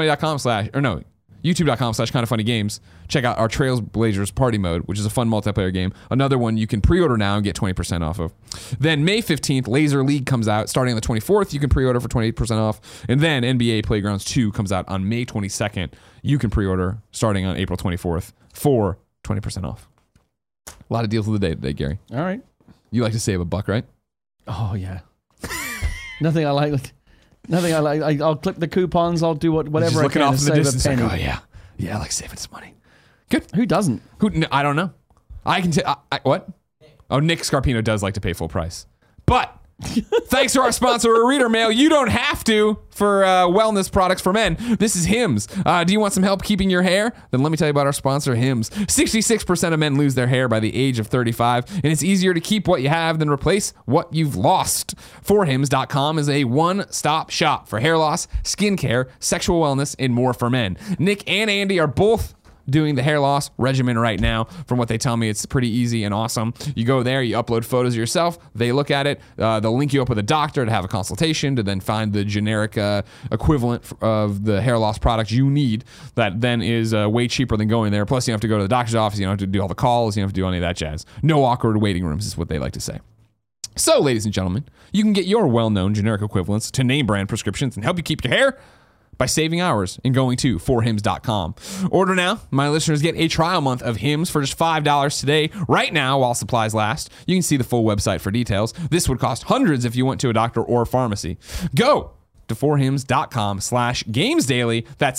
youtube.com/kindoffunnygames. Check out our Trailblazers party mode, which is a fun multiplayer game. Another one you can pre-order now and get 20% off of. Then May 15th, Laser League comes out. Starting on the 24th, you can pre-order for 20% off. And then NBA Playgrounds 2 comes out on May 22nd. You can pre-order starting on April 24th for 20% off. A lot of deals of the day today, Gary. All right. You like to save $1, right? Oh, yeah. Nothing I like. I'll clip the coupons. I'll do whatever Just I looking can off to in the save distance, a penny. like, oh yeah, I like saving some money. Good. Who doesn't? I don't know. I can what? Oh, Nick Scarpino does like to pay full price, but Thanks to our sponsor, Reader Mail. You don't have to for wellness products for men. This is Hims. Do you want some help keeping your hair? Then let me tell you about our sponsor, Hims. 66% of men lose their hair by the age of 35, and it's easier to keep what you have than replace what you've lost. 4hims.com is a one-stop shop for hair loss, skincare, sexual wellness, and more for men. Nick and Andy are both doing the hair loss regimen right now. From what they tell me, it's pretty easy and awesome. You go there, you upload photos of yourself, they look at it, they'll link you up with a doctor to have a consultation to then find the generic equivalent of the hair loss product you need that then is way cheaper than going there. Plus, you don't have to go to the doctor's office, you don't have to do all the calls, you don't have to do any of that jazz. No awkward waiting rooms is what they like to say. So, ladies and gentlemen, you can get your well-known generic equivalents to name brand prescriptions and help you keep your hair by saving hours and going to 4hims.com. Order now. My listeners get a trial month of Hims for just $5 today, right now, while supplies last. You can see the full website for details. This would cost hundreds if you went to a doctor or pharmacy. Go to 4hims.com/gamesdaily. That's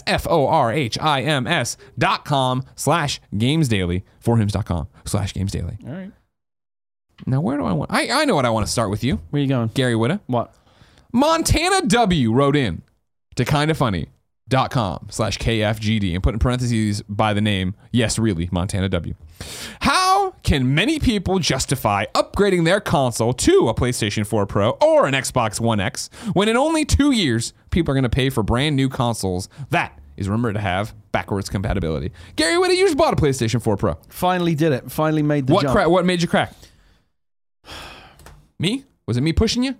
FORHIMS.com/gamesdaily. 4hims.com/gamesdaily. All right. Now, where do I want? I know what I want to start with you. Where you going? Gary Whitta. What? Montana W wrote in to kindafunny.com/KFGD and put in parentheses by the name, yes, really, Montana W. How can many people justify upgrading their console to a PlayStation 4 Pro or an Xbox One X when in only 2 years, people are going to pay for brand new consoles that is rumored to have backwards compatibility? Gary Whitta, you just bought a PlayStation 4 Pro. Finally did it. Finally made the jump. What made you crack? Me? Was it me pushing you?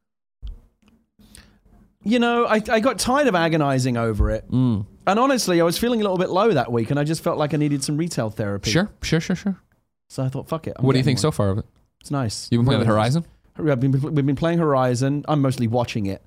You know, I got tired of agonizing over it. And honestly, I was feeling a little bit low that week, and I just felt like I needed some retail therapy. Sure. So I thought, fuck it. What do you think so far of it? It's nice. You've been playing Really Horizon? nice. We've been playing Horizon. I'm mostly watching it.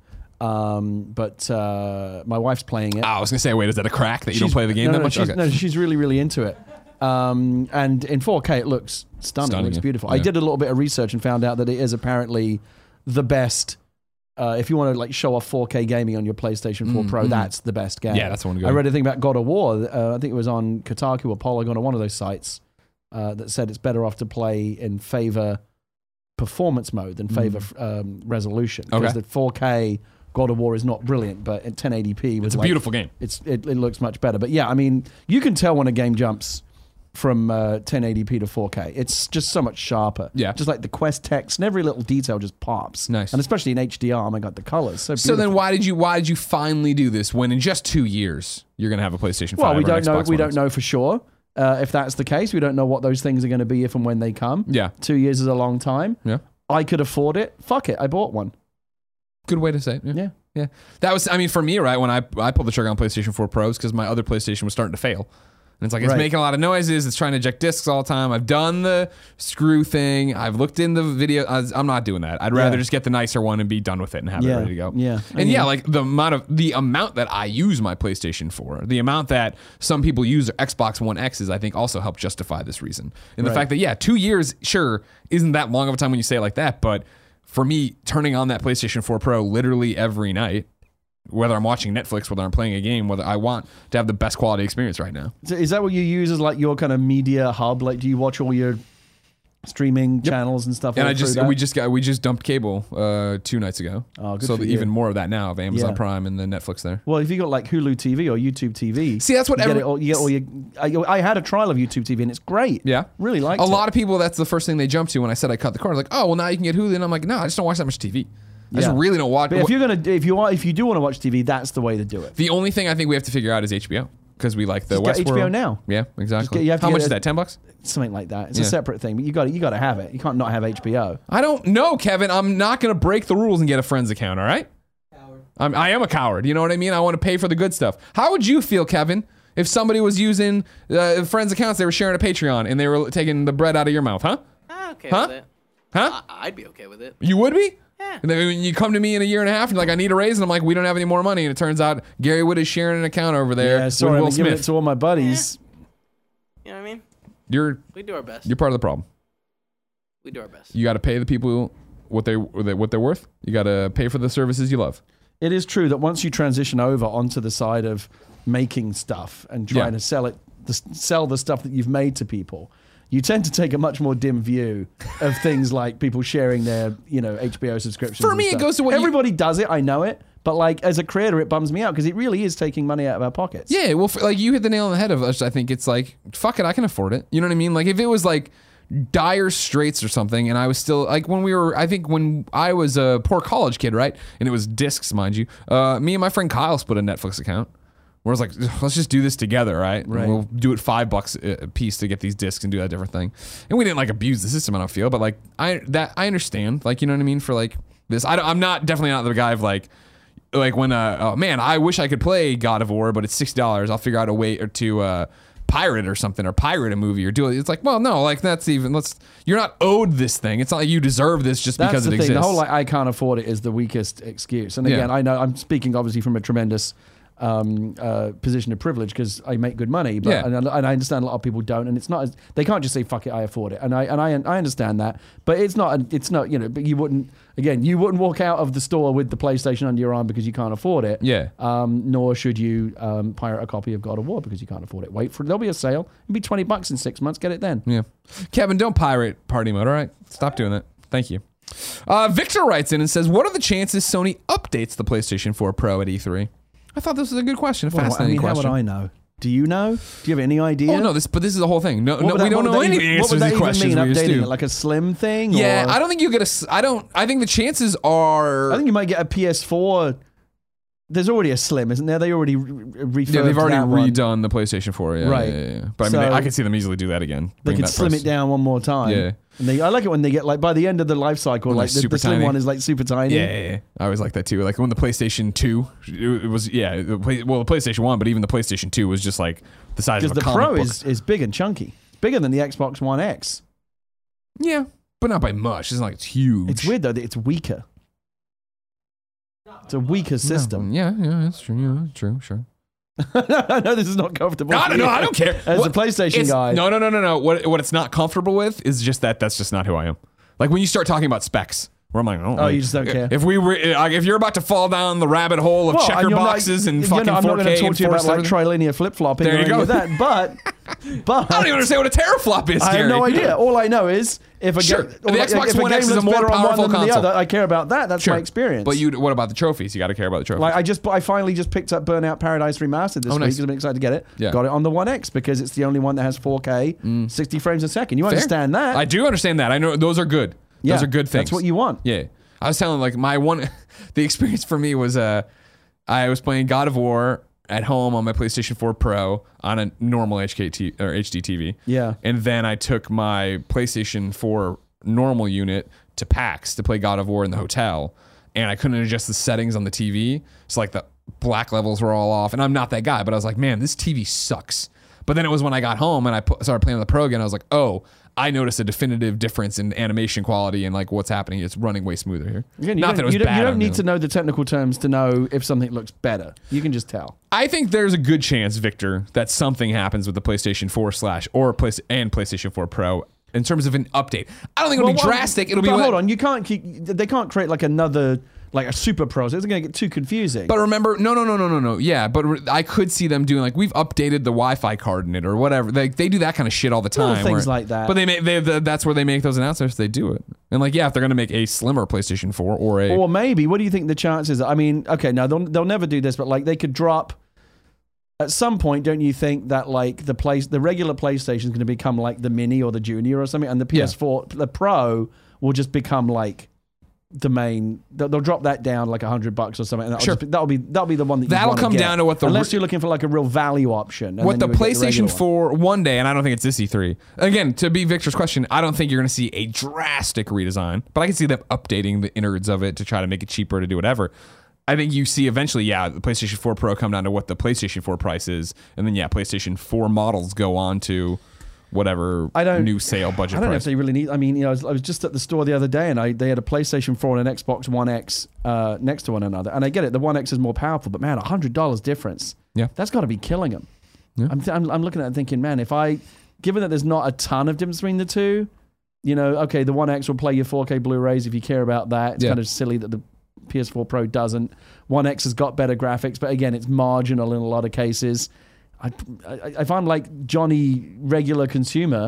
But my wife's playing it. I was going to say, wait, is that a crack that you don't play the game that much? No, she's really, really into it. And in 4K, it looks stunning. It looks beautiful. Yeah. I did a little bit of research and found out that it is apparently the best. If you want to like show off 4K gaming on your PlayStation 4 Pro, that's the best game. Yeah, that's the one to go. I read a thing about God of War. I think it was on Kotaku or Polygon or one of those sites that said it's better off to play in favor performance mode than favor resolution. Because the 4K God of War is not brilliant, but at 1080p, it's a beautiful game. It looks much better. But yeah, I mean, you can tell when a game jumps from 1080p to 4K. It's just so much sharper. Yeah. Just like the quest text and every little detail just pops. Nice. And especially in HDR, oh my God, the colors. So So then why did you finally do this when in just 2 years you're going to have a PlayStation 5 well, we or an don't know. Xbox We One don't X? know for sure if that's the case. We don't know what those things are going to be if and when they come. Yeah. 2 years is a long time. Yeah. I could afford it. Fuck it. I bought one. Good way to say it. Yeah. Yeah. That was, I mean, for me, right, when I pulled the trigger on PlayStation 4 Pros because my other PlayStation was starting to fail. And it's like, it's making a lot of noises. It's trying to eject discs all the time. I've done the screw thing. I've looked in the video. I'm not doing that. I'd rather just get the nicer one and be done with it and have it ready to go. Yeah. And yeah, like the amount that I use my PlayStation for, the amount that some people use their Xbox One X's, I think also help justify this reason. And the fact that, 2 years, sure, isn't that long of a time when you say it like that. But for me, turning on that PlayStation 4 Pro literally every night, whether I'm watching Netflix, whether I'm playing a game, whether I want to have the best quality experience right now. So is that what you use as like your kind of media hub? Like, do you watch all your streaming channels and stuff? And all we just dumped cable 2 nights ago. Oh, good so for you. even more of that now of Amazon Prime and the Netflix there. Well, if you got like Hulu TV or YouTube TV, see, that's what you get all your. I had a trial of YouTube TV and it's great. Yeah, really liked it. A lot of people, that's the first thing they jump to when I said I cut the cord. Like, oh, well, now you can get Hulu, and I'm like, no, I just don't watch that much TV. I just really don't watch. But if you do want to watch TV, that's the way to do it. The only thing I think we have to figure out is HBO because we like the Just get Westworld. HBO now. Yeah, exactly. How much is that? $10? Something like that. It's a separate thing, but you got to have it. You can't not have HBO. I don't know, Kevin. I'm not going to break the rules and get a Friends account. All right. Coward. I am a coward. You know what I mean? I want to pay for the good stuff. How would you feel, Kevin, if somebody was using Friends accounts, they were sharing a Patreon, and they were taking the bread out of your mouth? Huh? Okay with it. Huh? I'd be okay with it. You would be? Yeah. And then when you come to me in a year and a half and you're like, I need a raise, and I'm like, we don't have any more money, and it turns out Gary Wood is sharing an account over there Yeah, sorry, with Will I'm giving it Smith. to all my buddies. You know what I mean? We do our best. You're part of the problem. We do our best. You got to pay the people what they're worth. You got to pay for the services you love. It is true that once you transition over onto the side of making stuff and trying to sell the stuff that you've made to people, you tend to take a much more dim view of things like people sharing their, HBO subscriptions. For me, it goes to what everybody does it. I know it. But like as a creator, it bums me out because it really is taking money out of our pockets. Yeah, well, like you hit the nail on the head of us. I think it's like, fuck it, I can afford it. You know what I mean? Like if it was like dire straits or something, and I was still like when I was a poor college kid, right? And it was discs, mind you. Me and my friend Kyle split a Netflix account. Where I was like, let's just do this together, right? Right. We'll do it $5 a piece to get these discs and do that different thing. And we didn't like abuse the system, I don't feel, but like I understand, like, you know what I mean? For like this, I'm definitely not the guy of like when oh man, I wish I could play God of War, but it's $60. I'll figure out a way or to pirate or something, or pirate a movie or do it. It's like, well, no, like you're not owed this thing. It's not like you deserve this just because it exists. The whole like I can't afford it is the weakest excuse. And again, I know I'm speaking obviously from a tremendous position of privilege because I make good money, but and I understand a lot of people don't, and it's not they can't just say fuck it, I afford it, and I understand that, but it's not but you wouldn't walk out of the store with the PlayStation under your arm because you can't afford it, nor should you pirate a copy of God of War because you can't afford it. Wait for there'll be a sale, it'll be $20 in 6 months, get it then. Kevin, don't pirate party mode, all right? Stop doing that. Thank you. Victor writes in and says, what are the chances Sony updates the PlayStation 4 Pro at E3? I thought this was a good question, fascinating question. How would I know? Do you know? Do you have any idea? Oh no, this is the whole thing. No, we don't know any answers to these questions. What would that even mean? Updating it like a slim thing? Yeah, I don't think you get a. I think the chances are. I think you might get a PS4. There's already a Slim, isn't there? They already refurbed. Yeah, they've already redone the PlayStation 4. Yeah, right. Yeah. But I mean, I could see them easily do that again. They could slim it down one more time. Yeah. And I like it when they get like by the end of the life cycle, like the slim one is like super tiny. Yeah. I always like that too. Like when the PlayStation 2, it was the PlayStation 1, but even the PlayStation 2 was just like the size of a comic book. Because the Pro is big and chunky. It's bigger than the Xbox One X. Yeah, but not by much. It's not like it's huge. It's weird though that it's weaker. It's a weaker system. Yeah, that's true. Yeah, true, sure. No, this is not comfortable. No, I don't care. As a PlayStation guy. No. What it's not comfortable with is just that's just not who I am. Like when you start talking about specs, where I'm like, you just don't care. If you're about to fall down the rabbit hole of checker boxes and fucking 4K, I'm not going to talk to you about like trilinear flip flopping. There you go. That, but I don't even understand what a teraflop is. I have no idea. All I know is if a Xbox One X is a more powerful console. The other, I care about that. That's my experience. But what about the trophies? You got to care about the trophies. Like I finally just picked up Burnout Paradise Remastered this week because I'm excited to get it. Yeah. Got it on the One X because it's the only one that has 4K, 60 frames a second. You understand that? I do understand that. I know those are good. Yeah, those are good things. That's what you want. Yeah. I was telling like the experience for me was I was playing God of War at home on my PlayStation 4 Pro on a normal HD TV. Yeah. And then I took my PlayStation 4 normal unit to PAX to play God of War in the hotel, and I couldn't adjust the settings on the TV. So like the black levels were all off, and I'm not that guy, but I was like, man, this TV sucks. But then it was when I got home and I started playing on the Pro again, I was like, oh, I noticed a definitive difference in animation quality and like what's happening. It's running way smoother here. Again, you don't need to know the technical terms to know if something looks better. You can just tell. I think there's a good chance, Victor, that something happens with the PlayStation 4 and PlayStation 4 Pro in terms of an update. I don't think it'll be drastic. It'll be. Hold on, they can't create like another. Like a Super Pro, so it's going to get too confusing. But remember, no. Yeah, but I could see them doing like we've updated the Wi-Fi card in it or whatever. They do that kind of shit all the time. Little things like that. But that's where they make those announcements. They do it, and like if they're going to make a slimmer PlayStation 4 or maybe, what do you think the chances are? I mean, okay, now they'll never do this, but like they could drop. At some point, don't you think that like the regular PlayStation is going to become like the Mini or the Junior or something, and the PS4, the Pro will just become like the main. They'll drop that down like $100 or something. And that'll be the one that'll come down to what unless you're looking for like a real value option. What the PlayStation 4 one day, and I don't think it's this E3. Again, to be Victor's question, I don't think you're going to see a drastic redesign, but I can see them updating the innards of it to try to make it cheaper to do whatever. I think you see eventually, the PlayStation 4 Pro come down to what the PlayStation 4 price is, and then PlayStation 4 models go on to whatever new sale budget. I don't know price. if they really need. I mean, I was just at the store the other day, and they had a PlayStation 4 and an Xbox One X next to one another. And I get it, the One X is more powerful, but man, $100 difference. Yeah, that's got to be killing them. Yeah. I'm looking at it and thinking, man, given that there's not a ton of difference between the two, okay, the One X will play your 4K Blu-rays if you care about that. It's kind of silly that the PS4 Pro doesn't. One X has got better graphics, but again, it's marginal in a lot of cases. If I'm like Johnny, regular consumer,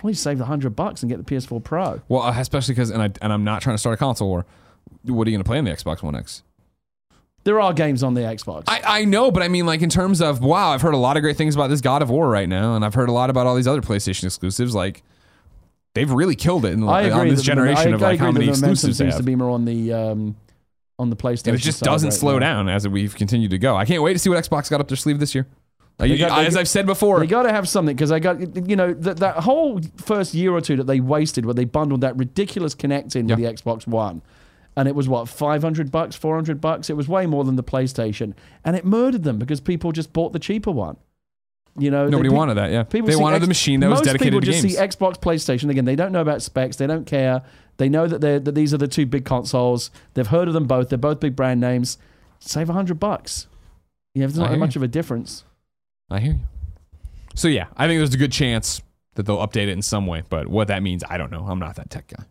Probably save $100 and get the PS4 Pro. Well, especially because, and I'm not trying to start a console war. What are you going to play on the Xbox One X? There are games on the Xbox. I know, but I mean, like in terms of, wow, I've heard a lot of great things about this God of War right now, and I've heard a lot about all these other PlayStation exclusives. Like, they've really killed it on this generation of like how many exclusives they seems have. to be more on the PlayStation. And it just side doesn't right slow now. down as we've continued to go. I can't wait to see what Xbox got up their sleeve this year. As I've said before, They got to have something because I got, that whole first year or two that they wasted where they bundled that ridiculous Kinect in with the Xbox One. And it was what, $500, $400? It was way more than the PlayStation. And it murdered them because people just bought the cheaper one. nobody wanted that, yeah. They wanted the machine that was dedicated to games. Most people just see Xbox, PlayStation. Again, they don't know about specs. They don't care. They know that these are the two big consoles. They've heard of them both. They're both big brand names. Save $100. There's not that much of a difference. I hear you. So yeah, I think there's a good chance that they'll update it in some way, but what that means, I don't know. I'm not that tech guy.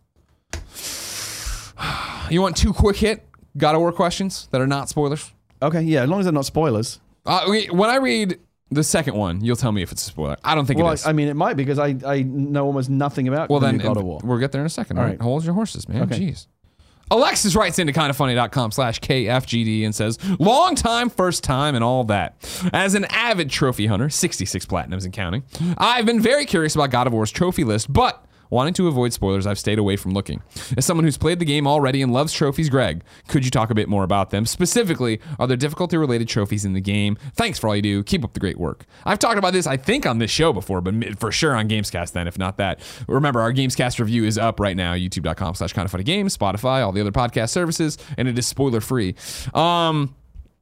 You want 2 quick hit God of War questions that are not spoilers? Okay, yeah, as long as they're not spoilers. When I read the second one, you'll tell me if it's a spoiler. I don't think it is. I mean, it might be because I know almost nothing about the new God of War. We'll get there in a second. All All right. Hold your horses, man. Okay. Jeez. Alexis writes into kindafunny.com/KFGD and says, long time, first time, and all that. As an avid trophy hunter, 66 platinums and counting, I've been very curious about God of War's trophy list, but wanting to avoid spoilers, I've stayed away from looking. As someone who's played the game already and loves trophies, Greg, could you talk a bit more about them? Specifically, are there difficulty-related trophies in the game? Thanks for all you do. Keep up the great work. I've talked about this, I think, on this show before, but for sure on Gamescast then, if not that. Remember, our Gamescast review is up right now, youtube.com/kindoffunnygames, Spotify, all the other podcast services, and it is spoiler-free. Don't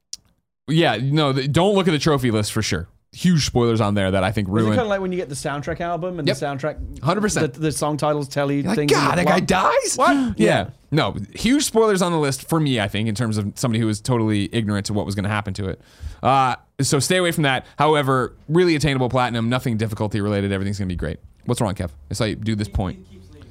look at the trophy list for sure. Huge spoilers on there that I think Is it ruin. kind of like when you get the soundtrack album and the soundtrack 100%. the song titles tell you Like, things. God, that guy dies? What? Yeah. No, huge spoilers on the list for me, I think, in terms of somebody who was totally ignorant to what was going to happen to it. So stay away from that. However, really attainable platinum, nothing difficulty related. Everything's going to be great. What's wrong, Kev? I saw you do this point.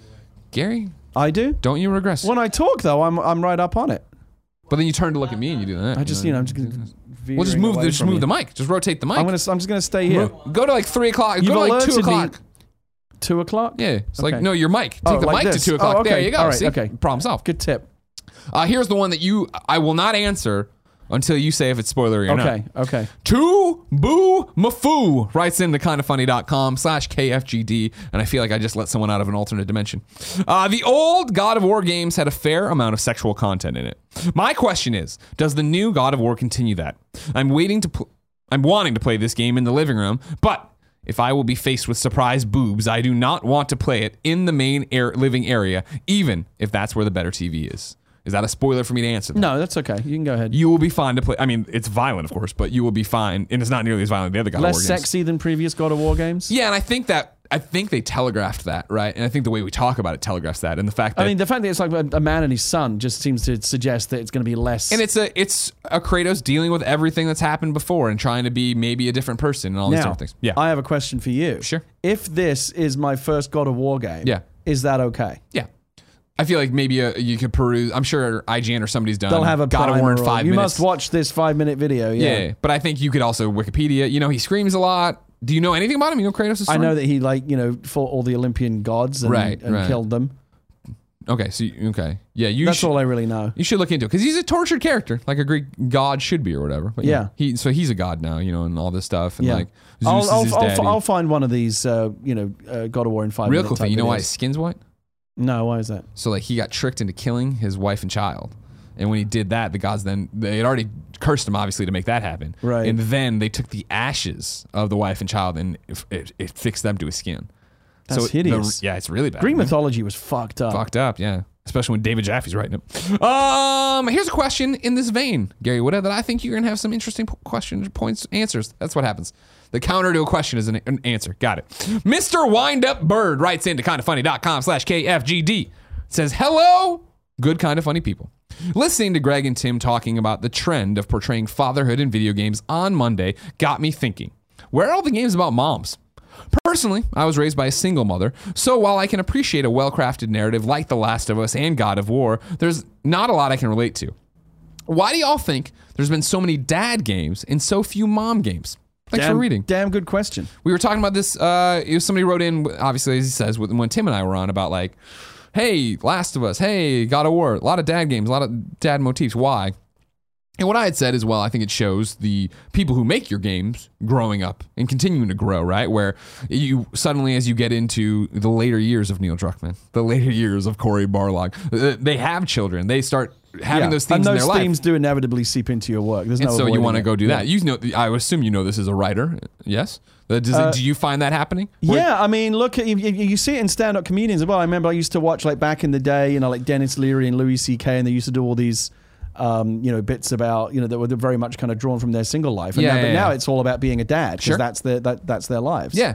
Gary, I do. don't you regress? When I talk though, I'm right up on it. But then you turn to look at me and you do that. I just I'm just gonna. We'll just move the mic. Just rotate the mic. I'm just gonna stay here. Go to like 3 o'clock. You've Go to like 2 alerted me- o'clock. 2 o'clock. Yeah. It's Okay. like, no, your mic. Take Oh, the like mic this. to 2 o'clock. Oh, okay. There you go. All right, See? okay. Problem solved. Good tip. Here's the one that I will not answer until you say if it's spoilery or not. Okay. To Boo Mafoo writes into kindoffunny.com/KFGD, and I feel like I just let someone out of an alternate dimension. The old God of War games had a fair amount of sexual content in it. My question is, does the new God of War continue that? I'm wanting to play this game in the living room, but if I will be faced with surprise boobs, I do not want to play it in the main living area, even if that's where the better TV is. Is that a spoiler for me to answer that? No, that's okay. You can go ahead. You will be fine to play. I mean, it's violent, of course, but you will be fine. And it's not nearly as violent as the other God of War Less games. sexy than previous God of War games. Yeah, and I think they telegraphed that, right? And I think the way we talk about it telegraphs that. And the fact that... I mean, the fact that it's like a man and his son just seems to suggest that it's going to be less. and it's a Kratos dealing with everything that's happened before and trying to be maybe a different person and all these now, different things. Yeah. I have a question for you. Sure. If this is my first God of War game, Yeah. is that okay? Yeah. I feel like maybe you could peruse... I'm sure IGN or somebody's done They'll have a God of War in primer or- 5 You minutes. must watch this 5-minute video. Yeah, but I think you could also Wikipedia. He screams a lot. Do you know anything about him? You know Kratos' story? I know that he fought all the Olympian gods and, Right. killed them. Okay, yeah, That's all I really know. You should look into it because he's a tortured character, like a Greek god should be or whatever. But Yeah. he's a god now, and all this stuff, and Yeah. like Zeus is his daddy. I'll find one of these, God of War in 5 Real minute cool thing. type You know why videos. his skin's white? No, why is that? So like he got tricked into killing his wife and child, and when he did that, the gods they had already cursed him obviously to make that happen. Right. And then they took the ashes of the wife and child and it fixed them to his skin. That's hideous. Yeah, it's really bad. Greek mythology was fucked up. Fucked up, yeah. Especially when David Jaffe's writing it. Here's a question in this vein, Gary Whitta, that I think you're gonna have some interesting answers. That's what happens. The counter to a question is an answer. Got it. Mr. Wind Up Bird writes into kindoffunny.com/KFGD. Says, hello, good kind of funny people. Listening to Greg and Tim talking about the trend of portraying fatherhood in video games on Monday got me thinking, where are all the games about moms? Personally, I was raised by a single mother, so while I can appreciate a well-crafted narrative like The Last of Us and God of War, there's not a lot I can relate to. Why do y'all think there's been so many dad games and so few mom games? Thanks for reading. Damn good question. We were talking about this. Somebody wrote in, obviously, as he says, when Tim and I were on about like, hey, Last of Us, hey, God of War, a lot of dad games, a lot of dad motifs. Why? And what I had said is, well, I think it shows the people who make your games growing up and continuing to grow, right? Where you suddenly, as you get into the later years of Neil Druckmann, the later years of Cory Barlog, they have children. They start having those themes in their life. And those themes do inevitably seep into your work. There's no so you want to it. go do that. You know, I assume you know this as a writer, yes? Do you find that happening? Yeah, I mean, look, you see it in stand-up comedians as well. I remember I used to watch, like, back in the day, you know, like Dennis Leary and Louis C.K., and they used to do all these bits about, that were very much kind of drawn from their single life. And now it's all about being a dad, because that's their lives. Yeah.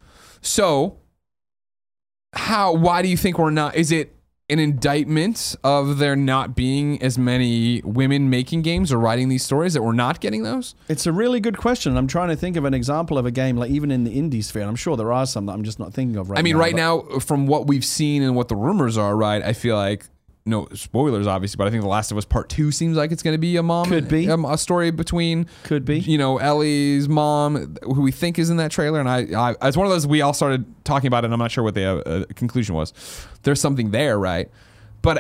So, why do you think we're not, is it an indictment of there not being as many women making games or writing these stories that we're not getting those? It's a really good question. I'm trying to think of an example of a game, like even in the indie sphere. I'm sure there are some that I'm just not thinking of right now. I mean, right now, from what we've seen and what the rumors are, right, I feel like, no spoilers, obviously, but I think The Last of Us Part 2 seems like it's going to be a mom. Could be. A story between, could be, Ellie's mom, who we think is in that trailer. And I it's one of those, we all started talking about it, and I'm not sure what the conclusion was. There's something there, right? But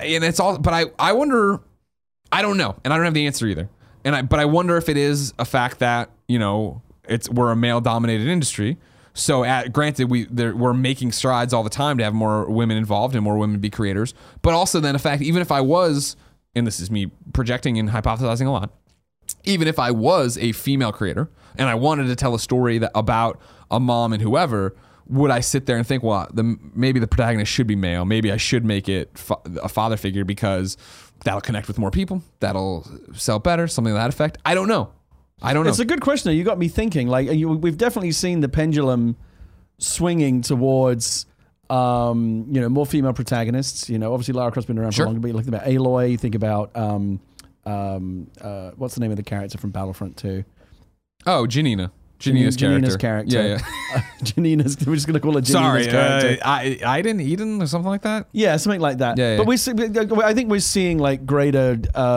I wonder, I don't know, and I don't have the answer either. But I wonder if it is a fact that, we're a male-dominated industry. So, granted, we're making strides all the time to have more women involved and more women be creators. But also then a fact, even if I was, and this is me projecting and hypothesizing a lot, even if I was a female creator and I wanted to tell a story about a mom and whoever, would I sit there and think, well, maybe the protagonist should be male. Maybe I should make it a father figure because that'll connect with more people. That'll sell better, something to that effect. I don't know. It's a good question. You got me thinking. Like, we've definitely seen the pendulum swinging towards, more female protagonists. Obviously Lara Croft's been around for longer, but you look about Aloy. You think about what's the name of the character from Battlefront 2? Oh, Janina's character. Yeah. Janina's. We're just gonna call her Janina's character. Eden or something like that. Yeah, something like that. Yeah. But I think we're seeing like greater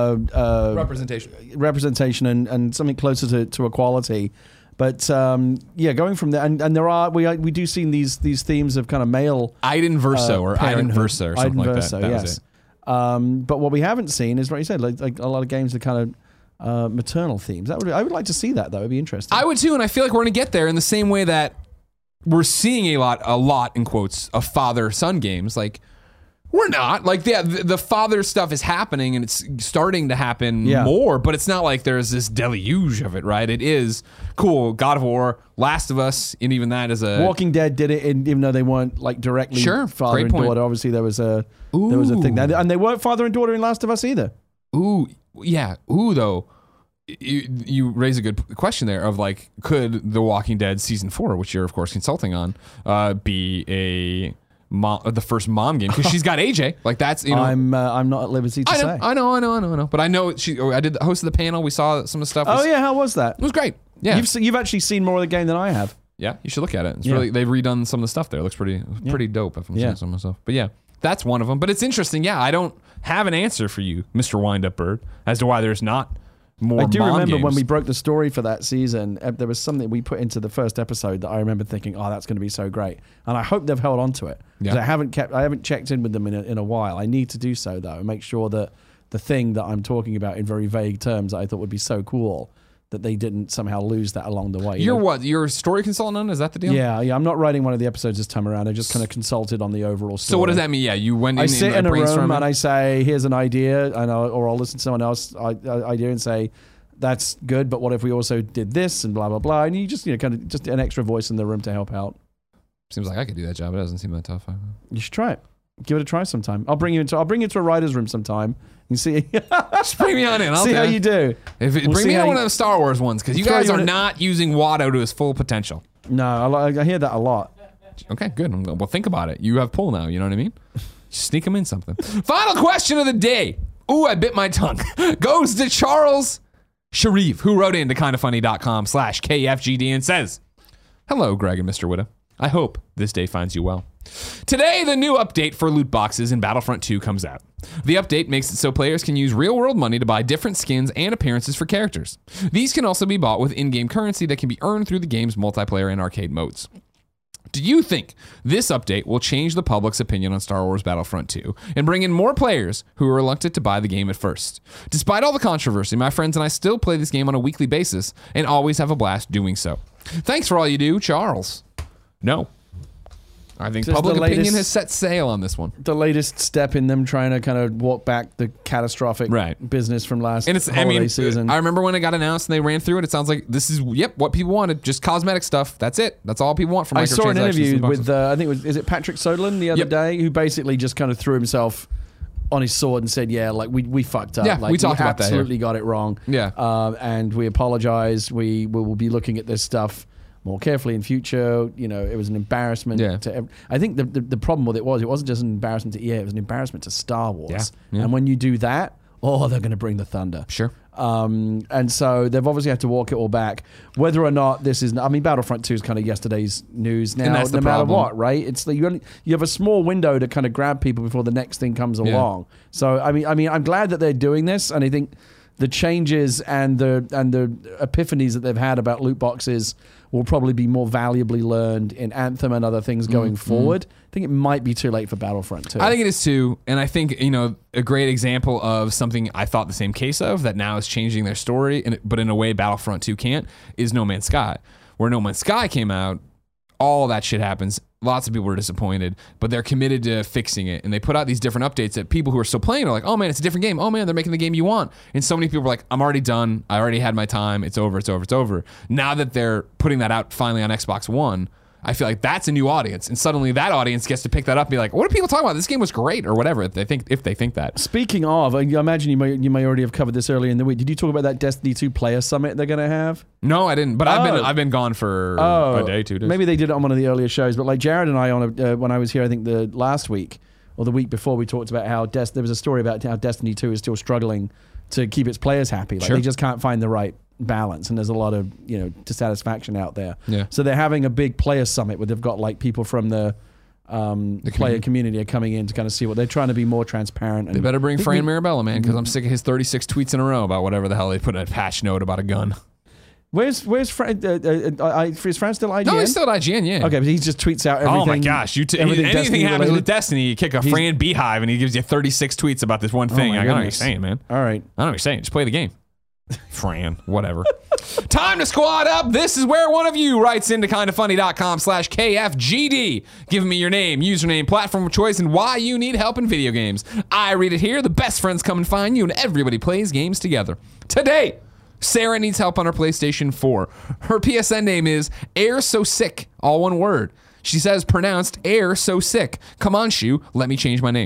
representation and something closer to equality. But going from there, and there are we do see these themes of kind of male Iden Verso or Iden Versa or something like that. That yes. was it. But what we haven't seen is what you said, like a lot of games are kind of maternal themes. I would like to see that, though. It'd be interesting. I would too, and I feel like we're going to get there in the same way that we're seeing a lot in quotes of father-son games. Like, we're not. Like, the father stuff is happening, and it's starting to happen more, but it's not like there's this deluge of it, right? It is cool. God of War, Last of Us, and even that is a... Walking Dead did it, even though they weren't like directly father and daughter. Obviously, there was a thing. And they weren't father and daughter in Last of Us either. Ooh, yeah. Ooh, though. You raise a good question there of like, could The Walking Dead season 4, which you're of course consulting on, be the first mom game? Because she's got AJ. Like that's I'm not at liberty to say. I know. But I know I did the host of the panel. We saw some of the stuff. How was that? It was great. Yeah, you've actually seen more of the game than I have. Yeah, you should look at it. It's really, they've redone some of the stuff there. It looks pretty dope. If I'm saying so myself. But yeah, that's one of them. But it's interesting. Yeah, I don't have an answer for you, Mr. Wind-Up Bird, as to why there's not more. I do remember games. When we broke the story for that season, there was something we put into the first episode that I remember thinking, oh, that's going to be so great. And I hope they've held on to it. Yeah. I haven't checked in with them in a while. I need to do so, though, and make sure that the thing that I'm talking about in very vague terms that I thought would be so cool, that they didn't somehow lose that along the way. You're a story consultant on? Is that the deal? Yeah. I'm not writing one of the episodes this time around. I just kind of consulted on the overall story. So what does that mean? Yeah, you went in. I sit in a room and I say, here's an idea, or I'll listen to someone else's idea and say, that's good, but what if we also did this and blah blah blah? And you just kind of just an extra voice in the room to help out. Seems like I could do that job. It doesn't seem that tough. You should try it. Give it a try sometime. I'll bring you into a writer's room sometime. You see, just bring me on in. I'll see how you do. Bring me on one of the Star Wars ones, because you guys are not using Watto to his full potential. No, I hear that a lot. Okay, good. Well, think about it. You have pull now. You know what I mean? Sneak them in something. Final question of the day. Ooh, I bit my tongue. Goes to Charles Sharif, who wrote into kindoffunny.com/KFGD and says, "Hello, Greg and Mr. Witta. I hope this day finds you well. Today, the new update for loot boxes in Battlefront 2 comes out. The update makes it so players can use real-world money to buy different skins and appearances for characters. These can also be bought with in-game currency that can be earned through the game's multiplayer and arcade modes. Do you think this update will change the public's opinion on Star Wars Battlefront 2 and bring in more players who are reluctant to buy the game at first? Despite all the controversy, my friends and I still play this game on a weekly basis and always have a blast doing so. Thanks for all you do, Charles. No. I think Just public the latest- opinion has set sail on this one. The latest step in them trying to kind of walk back the catastrophic Right. business from last And it's, holiday season. I remember when it got announced and they ran through it, it sounds like this is, what people wanted. Just cosmetic stuff. That's it. That's all people want from microtransactions. I saw an interview and boxes. with, I think is it Patrick Soderlund the other Yep. day, who basically just kind of threw himself on his sword and said, yeah, like we fucked up. Yeah, like, we talked about that here. absolutely got it wrong. Yeah. And we apologize. We will be looking at this stuff more carefully in future. You know, it was an embarrassment to I think the problem with it wasn't just an embarrassment to EA, it was an embarrassment to Star Wars. Yeah. And when you do that, they're going to bring the thunder. Sure. And so they've obviously had to walk it all back. Whether or not this is, Battlefront 2 is kind of yesterday's news now, And that's no the matter problem. what, right? It's like you have a small window to kind of grab people before the next thing comes along. So I mean, I'm glad that they're doing this, and I think the changes and the epiphanies that they've had about loot boxes will probably be more valuably learned in Anthem and other things going forward. I think it might be too late for Battlefront 2. I think it is too, and I think a great example of something I thought the same case of that now is changing their story, but in a way Battlefront 2 can't, is No Man's Sky. Where No Man's Sky came out, all that shit happens. Lots of people were disappointed, but they're committed to fixing it, and they put out these different updates that people who are still playing are like, "Oh man, it's a different game. Oh man, they're making the game you want." And so many people are like, "I'm already done. I already had my time. It's over. It's over. It's over." Now that they're putting that out finally on Xbox One, I feel like that's a new audience, and suddenly that audience gets to pick that up and be like, "What are people talking about? This game was great," or whatever. If they think that. Speaking of, I imagine you may already have covered this earlier in the week. Did you talk about that Destiny 2 player summit they're going to have? No, I didn't. But I've been gone for a day, 2 days. Maybe they did it on one of the earlier shows. But like Jared and I when I was here, I think the last week or the week before, we talked about how there was a story about how Destiny 2 is still struggling to keep its players happy. Like Sure. they just can't find the right balance, and there's a lot of dissatisfaction out there. Yeah. So they're having a big player summit where they've got like people from the player community are coming in to kind of see what they're trying to be more transparent. And They better bring Fran Mirabella, man, because I'm sick of his 36 tweets in a row about whatever the hell they put in a patch note about a gun. Where's Fran? Is Fran still IGN? No, he's still at IGN, yeah. Okay, but he just tweets out everything. Oh my gosh! everything Anything Destiny happens related? with Destiny, you kick a Fran Beehive, and he gives you 36 tweets about this one thing. my I know what you're goodness. saying, man. All right. I know what you're saying. Just play the game. Fran, whatever. Time to squad up. This is where one of you writes into kindafunny.com/KFGD, giving me your name, username, platform of choice, and why you need help in video games. I read it here. The best friends come and find you, and everybody plays games together. Today, Sarah needs help on her PlayStation 4. Her PSN name is Air So Sick, all one word. She says pronounced Air So Sick. Come on, Shu, let me change my name.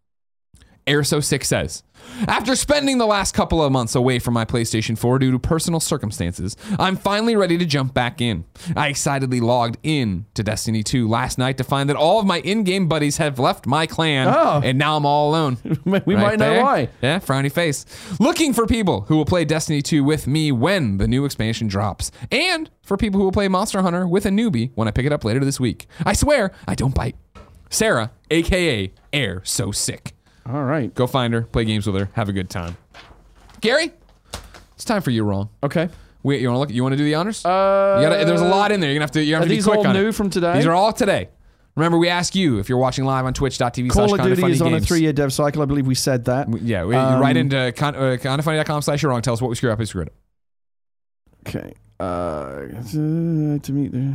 Air So Sick says, after spending the last couple of months away from my PlayStation 4 due to personal circumstances, I'm finally ready to jump back in. I excitedly logged in to Destiny 2 last night to find that all of my in-game buddies have left my clan, and now I'm all alone. We might know why. Yeah, frowny face. Looking for people who will play Destiny 2 with me when the new expansion drops, and for people who will play Monster Hunter with a newbie when I pick it up later this week. I swear, I don't bite. Sarah, a.k.a. Air So Sick. All right. Go find her, play games with her, have a good time. Gary, it's time for You Wrong. Okay. Wait, you want to do the honors? There's a lot in there. You're gonna have to be these quick all on new it. from today? These are all today. Remember, we ask you if you're watching live on twitch.tv/kindafunnygames. Call of Duty is on a 3-year dev cycle. I believe we said that. Yeah, write into kindafunny.com/you're-wrong. Tell us what we screwed up. We screwed up. Okay. To meet the...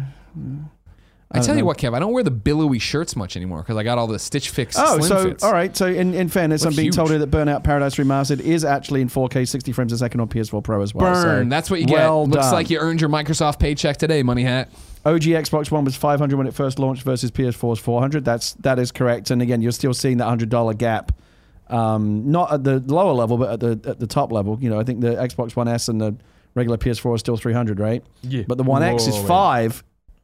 I tell you what, Kev, I don't wear the billowy shirts much anymore because I got all the Stitch Fix Oh, slim so fits. all right. So in fairness, Look I'm being told huge. here that Burnout Paradise Remastered is actually in 4K 60 frames a second on PS4 Pro as well. Burn. So, That's what you get. well Looks done. like you earned your Microsoft paycheck today, Money Hat. OG Xbox One was $500 when it first launched versus PS4's $400. That is correct. And again, you're still seeing that $100 gap. Not at the lower level, but at the top level. You know, I think the Xbox One S and the regular PS4 is still $300, right? Yeah. But the One X is $500.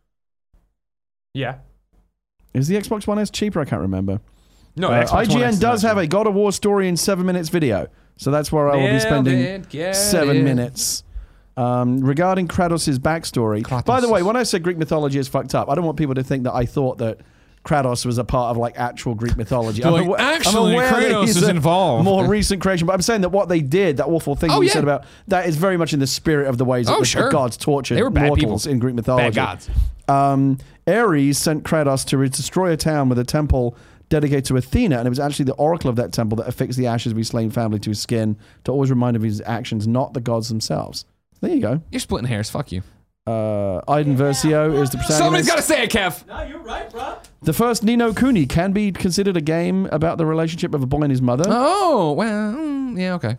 Yeah. Is the Xbox One S cheaper? I can't remember. No, Xbox One X IGN is does not have a God of War story in 7 minutes video. So that's where I will be spending 7 minutes. Regarding Kratos' backstory. Kratos. By the way, when I said Greek mythology is fucked up, I don't want people to think that I thought that Kratos was a part of like actual Greek mythology. They're like, actually, Kratos he's is a involved. more recent creation, but I'm saying that what they did, that awful thing you said about that, is very much in the spirit of the ways that the gods tortured they were bad mortals people. in Greek mythology. Bad gods. Ares sent Kratos to destroy a town with a temple dedicated to Athena, and it was actually the oracle of that temple that affixed the ashes of his slain family to his skin to always remind him of his actions, not the gods themselves. There you go. You're splitting hairs. Fuck you. Iden Versio is the protagonist. Somebody's got to say it, Kev. No, you're right, bro. The first Ni no Kuni can be considered a game about the relationship of a boy and his mother. Oh, well, yeah, okay.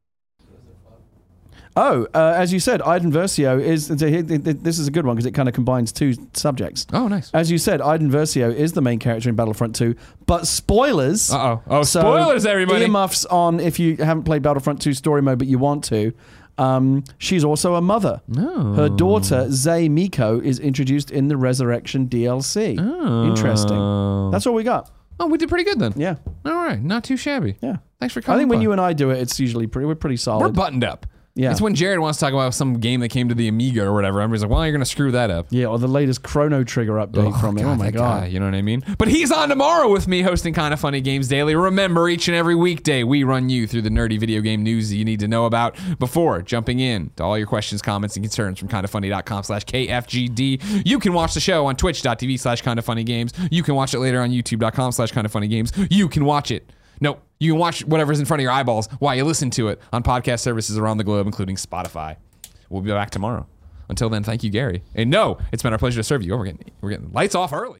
As you said, Iden Versio is... This is a good one because it kind of combines two subjects. Oh, nice. As you said, Iden Versio is the main character in Battlefront 2, but spoilers... Uh-oh. Oh, So spoilers, everybody. earmuffs on if you haven't played Battlefront 2 story mode, but you want to. She's also a mother. Oh. Her daughter, Zay Miko, is introduced in the Resurrection DLC. Oh. Interesting. That's all we got. Oh, we did pretty good then. Yeah. All right. Not too shabby. Yeah. Thanks for coming I think when by. you and I do it, it's usually we're pretty solid. We're buttoned up. Yeah. It's when Jared wants to talk about some game that came to the Amiga or whatever. Everybody's like, well, you're going to screw that up. Yeah, or the latest Chrono Trigger update from him. Oh my that guy, god. you know what I mean? But he's on tomorrow with me hosting Kind of Funny Games Daily. Remember, each and every weekday, we run you through the nerdy video game news that you need to know about before jumping in to all your questions, comments, and concerns from kindoffunny.com/KFGD. You can watch the show on twitch.tv/kindoffunnygames. You can watch it later on youtube.com/kindoffunnygames. You can watch it. No, you can watch whatever's in front of your eyeballs while you listen to it on podcast services around the globe, including Spotify. We'll be back tomorrow. Until then, thank you, Gary. And no, it's been our pleasure to serve you. Oh, we're getting lights off early.